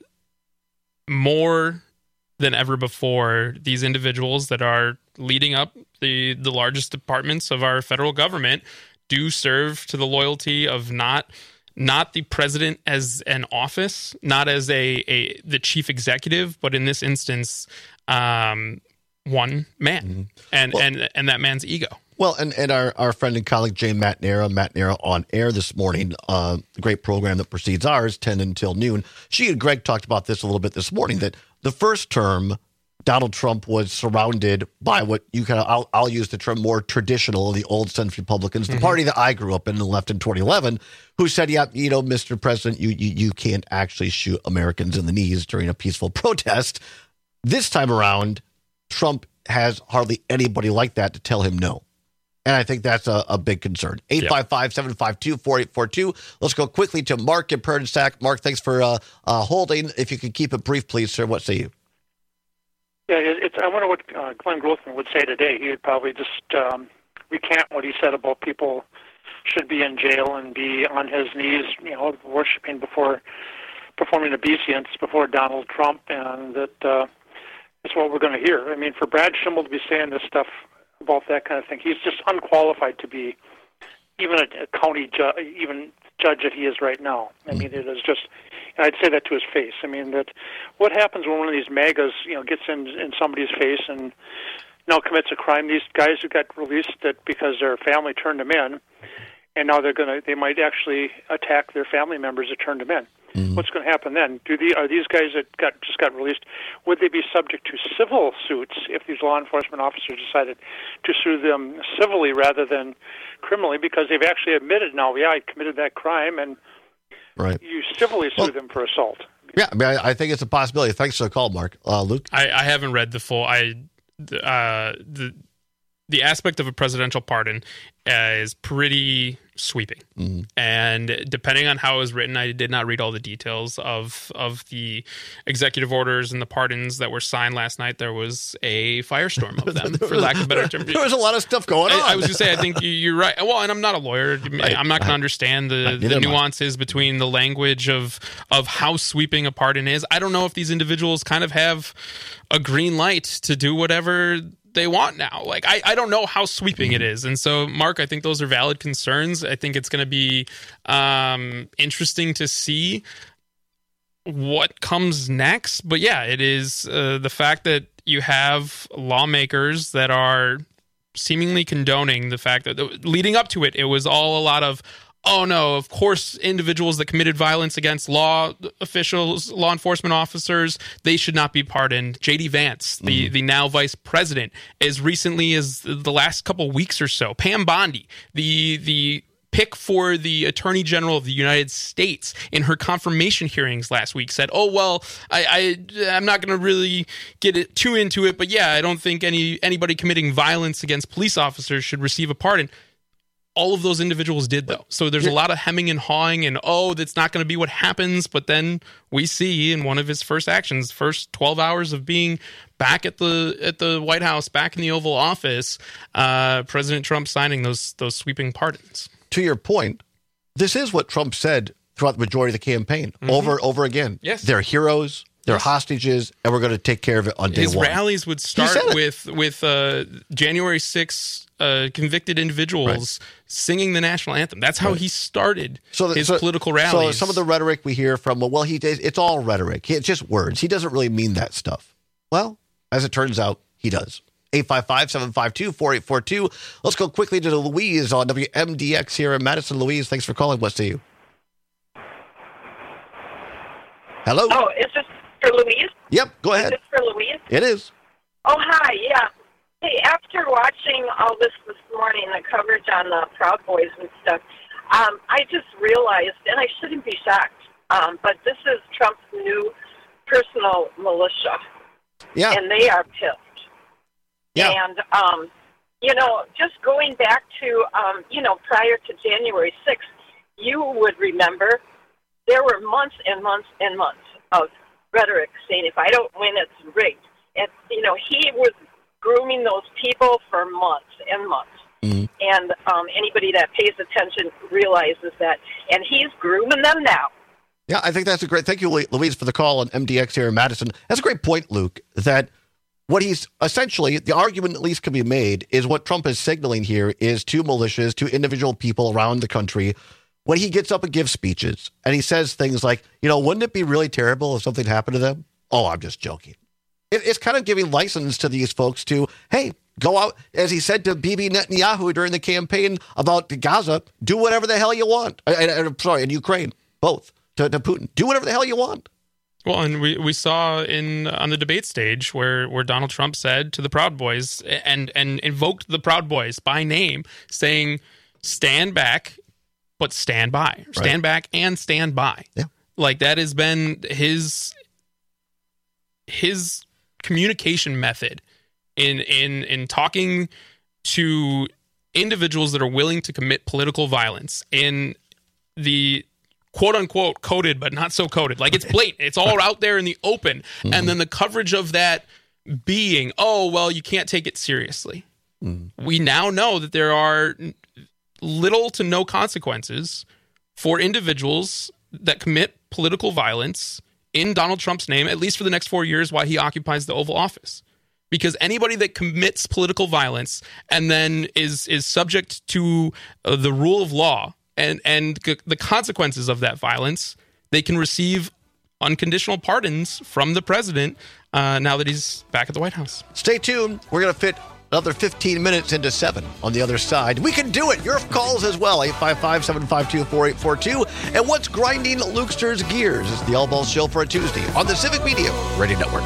more than ever before. These individuals that are leading up the the largest departments of our federal government do serve to the loyalty of not. Not the president as an office, not as a, a the chief executive, but in this instance, um, one man, mm-hmm. and well, and and that man's ego. Well, and, and our, our friend and colleague Jane Matnera, Matnera on Air this morning, uh, the great program that precedes ours, ten until noon. She and Greg talked about this a little bit this morning. That the first term, Donald Trump was surrounded by what you kind of, I'll, I'll use the term more traditional, the old Senate Republicans, the mm-hmm. party that I grew up in and left in twenty eleven, who said, yeah, you know, Mister President, you, you, you can't actually shoot Americans in the knees during a peaceful protest. This time around, Trump has hardly anybody like that to tell him no. And I think that's a, a big concern. eight five five, seven five two, four eight four two. Let's go quickly to Mark in Perdensack. Mark, thanks for uh, uh, holding. If you could keep it brief, please, sir. What say you? Yeah, it's, I wonder what uh, Glenn Grothman would say today. He would probably just um, recant what he said about people should be in jail and be on his knees, you know, worshiping before performing obeisance before Donald Trump, and that uh, it's what we're going to hear. I mean, for Brad Schimmel to be saying this stuff about that kind of thing, he's just unqualified to be even a, a county ju- even judge that he is right now. I mean, it is just. And I'd say that to his face. I mean, that what happens when one of these MAGAs, you know, gets in in somebody's face and now commits a crime? These guys who got released that because their family turned them in, and now they're gonna, they might actually attack their family members that turned them in. Mm-hmm. What's going to happen then? Do the are these guys that got just got released? Would they be subject to civil suits if these law enforcement officers decided to sue them civilly rather than criminally? Because they've actually admitted now, yeah, I committed that crime, and right. you civilly sue well, them for assault. Yeah, I mean, I, I think it's a possibility. Thanks for the call, Mark. Uh, Luke, I, I haven't read the full. I uh, the the aspect of a presidential pardon uh, is pretty sweeping, mm-hmm. and depending on how it was written, I did not read all the details of of the executive orders and the pardons that were signed last night. There was a firestorm of them, for lack of a better term. There was a lot of stuff going on. I, I was going to say, I think you're right. Well, and I'm not a lawyer. Right. I'm not going to understand the, the nuances between the language of of how sweeping a pardon is. I don't know if these individuals kind of have a green light to do whatever they want now. Like, I, I don't know how sweeping it is. And so, Mark, I think those are valid concerns. I think it's going to be um, interesting to see what comes next. But yeah, it is uh, the fact that you have lawmakers that are seemingly condoning the fact that leading up to it, it was all a lot of, oh no, of course, individuals that committed violence against law officials, law enforcement officers, they should not be pardoned. J D Vance, the, mm-hmm. the now vice president, as recently as the last couple weeks or so, Pam Bondi, the the pick for the Attorney General of the United States, in her confirmation hearings last week, said, oh, well, I, I, I'm not going to really get it too into it, but yeah, I don't think any anybody committing violence against police officers should receive a pardon. All of those individuals did, though. So there's a lot of hemming and hawing and, oh, that's not going to be what happens. But then we see in one of his first actions, first twelve hours of being back at the at the White House, back in the Oval Office, uh, President Trump signing those those sweeping pardons. To your point, this is what Trump said throughout the majority of the campaign, mm-hmm. over and over again. Yes. They're heroes. They're yes. hostages, and we're going to take care of it on day His one. His rallies would start with with uh, January sixth uh, convicted individuals right. singing the national anthem. That's how right. he started so the, his so, political rallies. So some of the rhetoric we hear from, well, he it's all rhetoric. It's just words. He doesn't really mean that stuff. Well, as it turns out, he does. eight five five, seven five two, four eight four two. Let's go quickly to Louise on W M D X here in Madison. Louise, thanks for calling. What's to you? Hello? Oh, is this for Louise? Yep, go ahead. Is this for Louise? It is. Oh, hi, yeah. Hey, after watching all this this morning, the coverage on the Proud Boys and stuff, um, I just realized, and I shouldn't be shocked, um, but this is Trump's new personal militia. Yeah. And they are pissed. Yeah. And, um, you know, just going back to, um, you know, prior to January sixth, you would remember there were months and months and months of rhetoric saying, if I don't win, it's rigged. And, you know, he was grooming those people for months and months. Mm-hmm. And um, anybody that pays attention realizes that. And he's grooming them now. Yeah, I think that's a great... Thank you, Louise, for the call on M D X here in Madison. That's a great point, Luke, that what he's essentially... The argument at least can be made is what Trump is signaling here is to militias, to individual people around the country, when he gets up and gives speeches and he says things like, you know, wouldn't it be really terrible if something happened to them? Oh, I'm just joking. It, it's kind of giving license to these folks to, hey, go out, as he said to Bibi Netanyahu during the campaign about Gaza, do whatever the hell you want. I, I, I'm sorry, in Ukraine, both, to, to Putin. Do whatever the hell you want. Well, and we, we saw in on the debate stage where, where Donald Trump said to the Proud Boys and, and invoked the Proud Boys by name, saying, stand back, but stand by. Stand right. back and stand by. Yeah. Like, that has been his his communication method in in in talking to individuals that are willing to commit political violence in the quote unquote coded but not so coded. Like, it's blatant. It's all out there in the open. Mm-hmm. And then the coverage of that being, oh, well, you can't take it seriously. Mm-hmm. We now know that there are little to no consequences for individuals that commit political violence in Donald Trump's name, at least for the next four years while he occupies the Oval Office. Because anybody that commits political violence and then is is subject to uh, the rule of law and, and c- the consequences of that violence, they can receive unconditional pardons from the president uh, now that he's back at the White House. Stay tuned. We're going to fit Another fifteen minutes into seven on the other side. We can do it. Your calls as well. eight five five, seven five two, four eight four two. And what's grinding Lukester's gears? It's the All Ball Show for a Tuesday on the Civic Media Radio Network.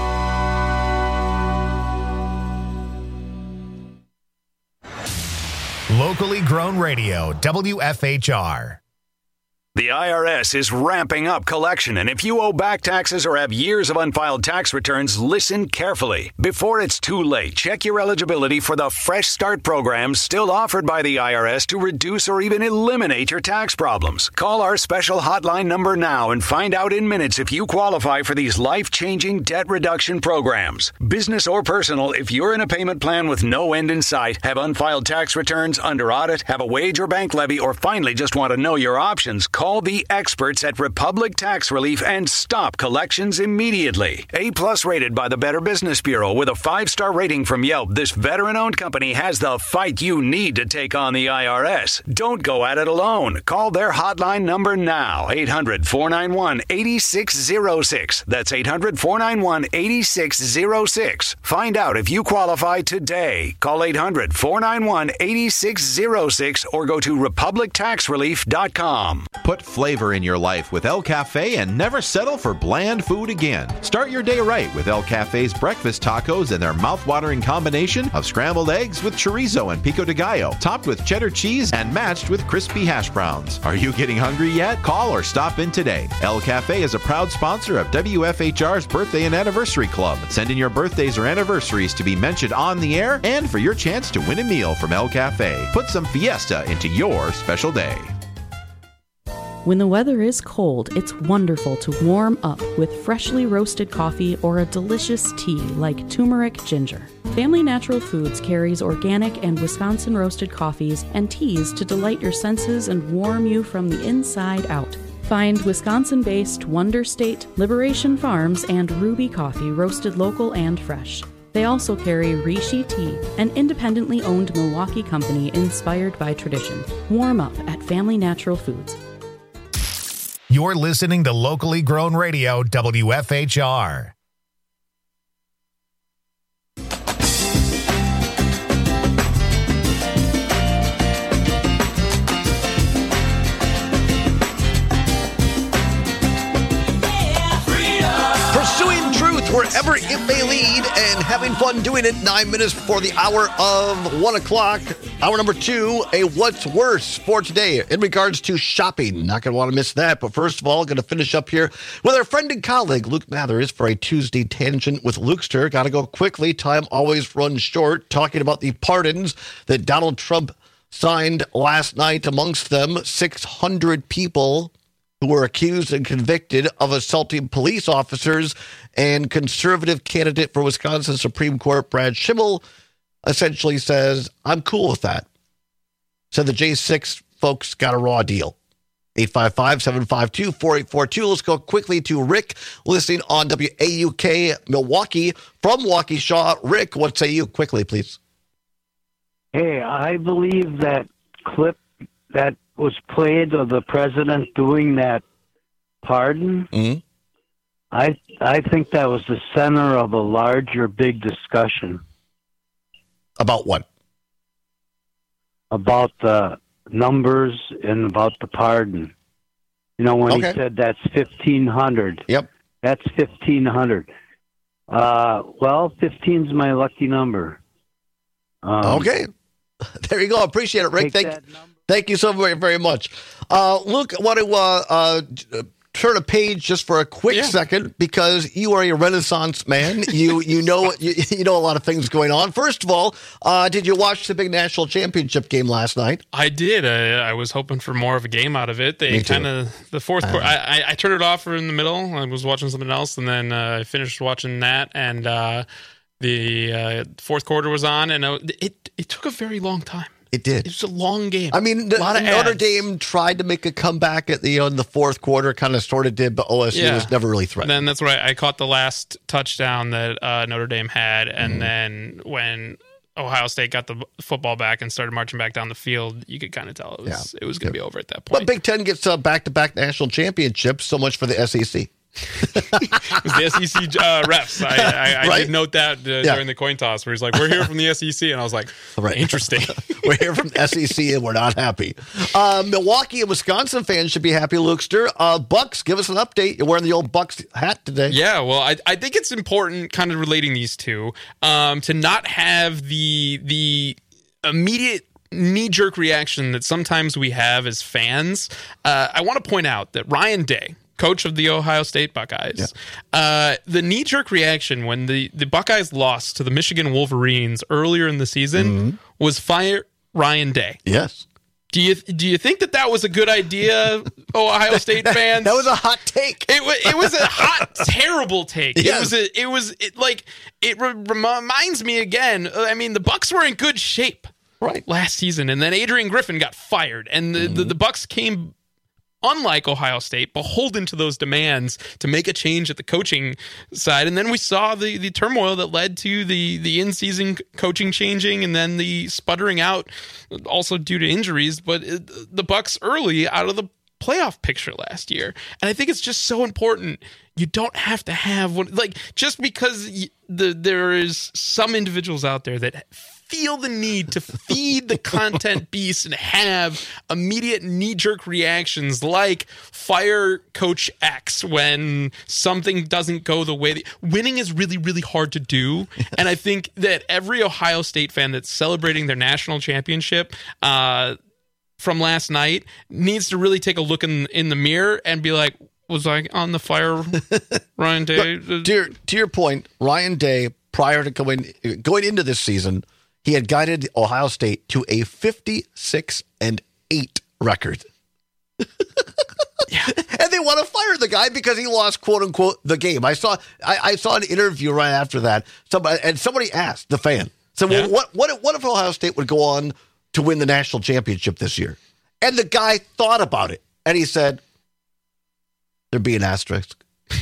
Locally grown radio, W F H R. The I R S is ramping up collection, and if you owe back taxes or have years of unfiled tax returns, listen carefully. Before it's too late, check your eligibility for the Fresh Start program still offered by the I R S to reduce or even eliminate your tax problems. Call our special hotline number now and find out in minutes if you qualify for these life-changing debt reduction programs. Business or personal, if you're in a payment plan with no end in sight, have unfiled tax returns, under audit, have a wage or bank levy, or finally just want to know your options, call Call the experts at Republic Tax Relief and stop collections immediately. A-plus rated by the Better Business Bureau with a five-star rating from Yelp, this veteran-owned company has the fight you need to take on the I R S. Don't go at it alone. Call their hotline number now, eight hundred, four nine one, eight six zero six. That's eight hundred, four nine one, eight six zero six. Find out if you qualify today. Call eight hundred, four nine one, eight six zero six or go to republic tax relief dot com. Put flavor in your life with El Cafe and never settle for bland food again. Start your day right with El Cafe's breakfast tacos and their mouth-watering combination of scrambled eggs with chorizo and pico de gallo, topped with cheddar cheese and matched with crispy hash browns. Are you getting hungry yet? Call or stop in today. El Cafe is a proud sponsor of W F H R's Birthday and Anniversary Club. Send in your birthdays or anniversaries to be mentioned on the air and for your chance to win a meal from El Cafe. Put some fiesta into your special day. When the weather is cold, it's wonderful to warm up with freshly roasted coffee or a delicious tea like turmeric ginger. Family Natural Foods carries organic and Wisconsin roasted coffees and teas to delight your senses and warm you from the inside out. Find Wisconsin-based Wonder State, Liberation Farms, and Ruby Coffee roasted local and fresh. They also carry Rishi Tea, an independently owned Milwaukee company inspired by tradition. Warm up at Family Natural Foods. You're listening to Locally Grown Radio, W F H R. Pursuing truth wherever it may lead and having fun doing it. Nine minutes before the hour of one o'clock. Hour number two, a what's worse for today in regards to shopping. Not going to want to miss that. But first of all, going to finish up here with our friend and colleague, Luke Mathers, for a Tuesday tangent with Lukester. Got to go quickly. Time always runs short. Talking about the pardons that Donald Trump signed last night, amongst them six hundred people who were accused and convicted of assaulting police officers, and conservative candidate for Wisconsin Supreme Court Brad Schimmel essentially says, I'm cool with that. So the J six folks got a raw deal. eight five five, seven five two, four eight four two. Let's go quickly to Rick, listening on W A U K Milwaukee from Waukesha. Rick, what say you? Quickly, please. Hey, I believe that clip that was played of the president doing that pardon, mm-hmm. I I think that was the center of a larger big discussion. About what? About the numbers and about the pardon. You know, when okay. he said that's fifteen hundred. Yep. That's fifteen hundred. Uh, well, fifteen's my lucky number. Um, okay. There you go. Appreciate it, Rick. Thank, thank you so very, very much. Uh, Luke, I want to uh, uh, turn a page just for a quick yeah. second, because you are a Renaissance man. You you know you, you know a lot of things going on. First of all, uh, did you watch the big national championship game last night? I did. I, I was hoping for more of a game out of it. They kind of the fourth quarter. I, I, I turned it off in the middle. I was watching something else, and then uh, I finished watching that, and uh, the uh, fourth quarter was on, and it it took a very long time. It did. It was a long game. I mean, the, Notre ads. Dame tried to make a comeback at the you know, in the fourth quarter, kind of sort of did, but O S U yeah. was never really threatened. Then that's right. I caught the last touchdown that uh, Notre Dame had, and mm. then when Ohio State got the football back and started marching back down the field, you could kind of tell it was yeah. it was going to yeah. be over at that point. But Big Ten gets uh, back-to-back national championships. So much for the S E C. It was the S E C uh, refs. I, I, I Right? did note that uh, Yeah. during the coin toss where he's like, we're here from the S E C. And I was like, Right. interesting. We're here from the S E C and we're not happy. Uh, Milwaukee and Wisconsin fans should be happy, Lukester. Uh, Bucks, give us an update. You're wearing the old Bucks hat today. Yeah, well, I, I think it's important, kind of relating these two, um, to not have the the immediate knee-jerk reaction that sometimes we have as fans. Uh, I want to point out that Ryan Day, coach of the Ohio State Buckeyes, yeah. uh, the knee-jerk reaction when the, the Buckeyes lost to the Michigan Wolverines earlier in the season mm-hmm. was fire Ryan Day. Yes. Do you do you think that that was a good idea, Ohio State fans? That was a hot take. It was it was a hot, terrible take. Yes. It was a, it was it, like it re- reminds me again. I mean, the Bucks were in good shape right last season, and then Adrian Griffin got fired, and the, mm-hmm. the, the Bucks came, unlike Ohio State, beholden to those demands to make a change at the coaching side. And then we saw the, the turmoil that led to the, the in-season coaching changing and then the sputtering out, also due to injuries. But it, the Bucks early out of the playoff picture last year. And I think it's just so important. You don't have to have one, like, just because y- the there is some individuals out there that feel the need to feed the content beast and have immediate knee-jerk reactions like fire Coach X when something doesn't go the way that, winning is really, really hard to do. And I think that every Ohio State fan that's celebrating their national championship uh, from last night needs to really take a look in in the mirror and be like, was I on the fire, Ryan Day? to, your, to your point, Ryan Day, prior to going going into this season, he had guided Ohio State to a fifty-six and eight record. Yeah. And they want to fire the guy because he lost, quote unquote, the game. I saw I, I saw an interview right after that. Somebody and somebody asked the fan, so yeah. well, what what what if Ohio State would go on to win the national championship this year? And the guy thought about it and he said, there'd be an asterisk.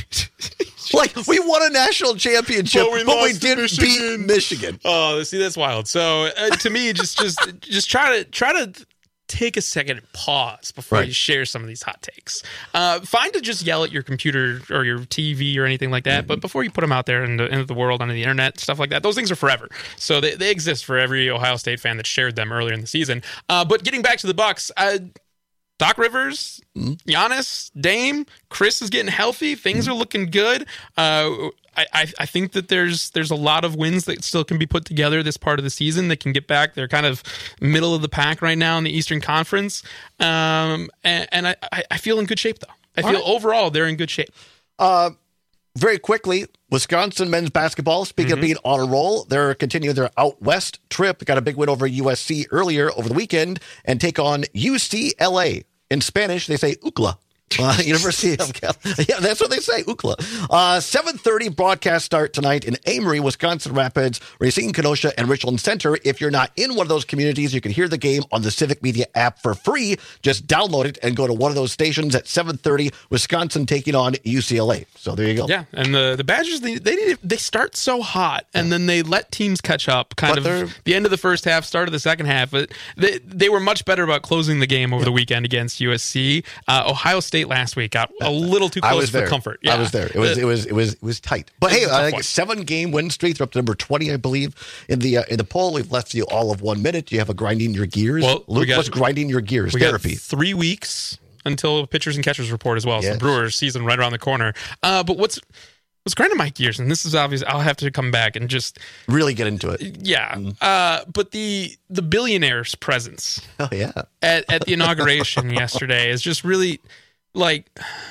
Like, we won a national championship, but we, but we didn't Michigan. beat Michigan. Oh, see, that's wild. So, uh, to me, just just just try to try to take a second and pause before right. you share some of these hot takes. Uh, fine to just yell at your computer or your T V or anything like that, mm-hmm. but before you put them out there into, into the world, onto the internet, stuff like that, those things are forever. So they, they exist for every Ohio State fan that shared them earlier in the season. Uh, but getting back to the Bucks, uh, Doc Rivers, Giannis, Dame, Chris is getting healthy. Things are looking good. Uh, I, I, I think that there's there's a lot of wins that still can be put together this part of the season that can get back. They're kind of middle of the pack right now in the Eastern Conference. Um, and and I, I feel in good shape, though. I feel right. overall they're in good shape. Uh, very quickly, Wisconsin men's basketball, speaking mm-hmm. of being on a roll, they're continuing their out west trip. Got a big win over U S C earlier over the weekend and take on U C L A. In Spanish, they say U C L A. Uh, University of California. Yeah, that's what they say, U C L A. Uh, seven thirty broadcast start tonight in Amory, Wisconsin Rapids, Racine, Kenosha, and Richland Center. If you're not in one of those communities, you can hear the game on the Civic Media app for free. Just download it and go to one of those stations at seven thirty, Wisconsin taking on U C L A. So there you go. Yeah, and the, the Badgers, they they, they start so hot, and then they let teams catch up kind but of the end of the first half, start of the second half. But they, they were much better about closing the game over yeah. the weekend against U S C. Uh, Ohio State last week got a little too close for comfort. Yeah. I was there. It was it was it was it was tight. But hey, I think seven game win streak. They're up to number twenty, I believe, in the uh, in the poll. We've left you all of one minute. Do you have a grinding your gears? Well, Luke, we got, what's grinding your gears? We Therapy. Got three weeks until pitchers and catchers report as well. Yes. So the Brewers season right around the corner. Uh, but what's what's grinding my gears, and this is obvious. I'll have to come back and just really get into it. Yeah. Mm. Uh, but the the billionaire's presence. Oh yeah. At at the inauguration yesterday is just really like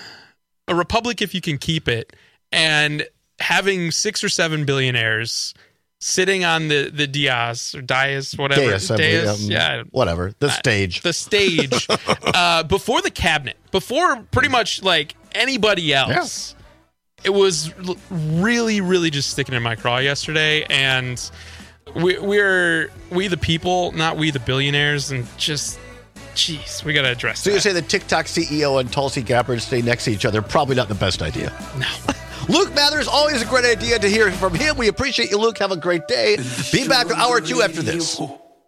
a republic if you can keep it, and having six or seven billionaires sitting on the the dais or dais, whatever, dais, dais um, yeah, whatever, the stage, uh, the stage, uh, before the cabinet, before pretty much like anybody else. Yeah. It was really, really just sticking in my craw yesterday, and we, we're we the people, not we the billionaires, and just. Jeez, we got to address so that. So you say the TikTok C E O and Tulsi Gabbard stay next to each other. Probably not the best idea. No. Luke Mathers, always a great idea to hear from him. We appreciate you, Luke. Have a great day. Be back for hour two after this.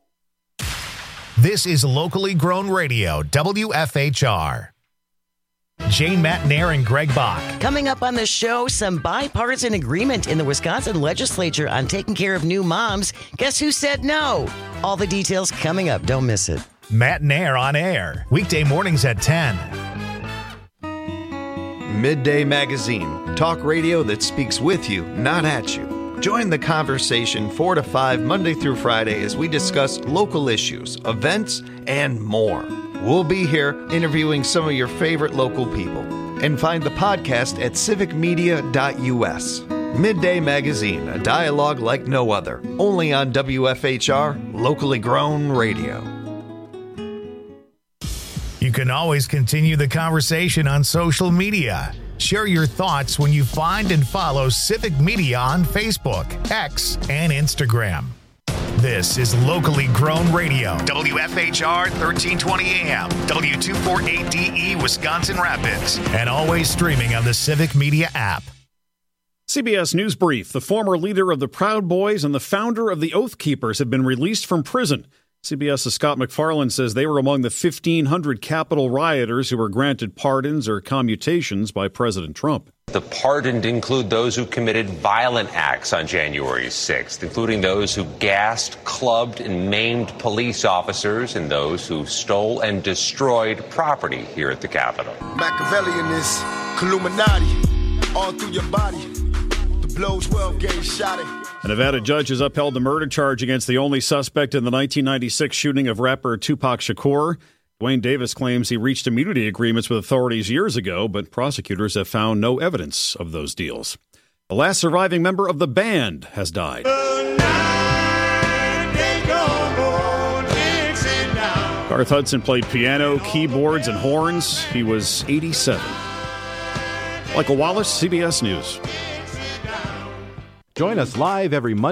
This is locally grown radio, W F H R. Jane Matnair and Greg Bach. Coming up on the show, some bipartisan agreement in the Wisconsin legislature on taking care of new moms. Guess who said no? All the details coming up. Don't miss it. Matnair on air. Weekday mornings at ten. Midday Magazine. Talk radio that speaks with you, not at you. Join the conversation four to five Monday through Friday as we discuss local issues, events, and more. We'll be here interviewing some of your favorite local people. And find the podcast at civic media dot u s. Midday Magazine, a dialogue like no other. Only on W F H R, locally grown radio. You can always continue the conversation on social media. Share your thoughts when you find and follow Civic Media on Facebook, X, and Instagram. This is locally grown radio. W F H R thirteen twenty A M, W two forty-eight D E, Wisconsin Rapids, and always streaming on the Civic Media app. C B S News Brief. The former leader of the Proud Boys and the founder of the Oath Keepers have been released from prison. CBS's Scott McFarland says they were among the fifteen hundred Capitol rioters who were granted pardons or commutations by President Trump. The pardoned include those who committed violent acts on January sixth, including those who gassed, clubbed, and maimed police officers and those who stole and destroyed property here at the Capitol. Machiavellian is Illuminati all through your body. The blow twelve gauge shot it. A Nevada judge has upheld the murder charge against the only suspect in the nineteen ninety-six shooting of rapper Tupac Shakur. Dwayne Davis claims he reached immunity agreements with authorities years ago, but prosecutors have found no evidence of those deals. The last surviving member of the band has died. Garth Hudson played piano, keyboards, and horns. He was eighty-seven. Michael Wallace, C B S News. Join us live every Monday.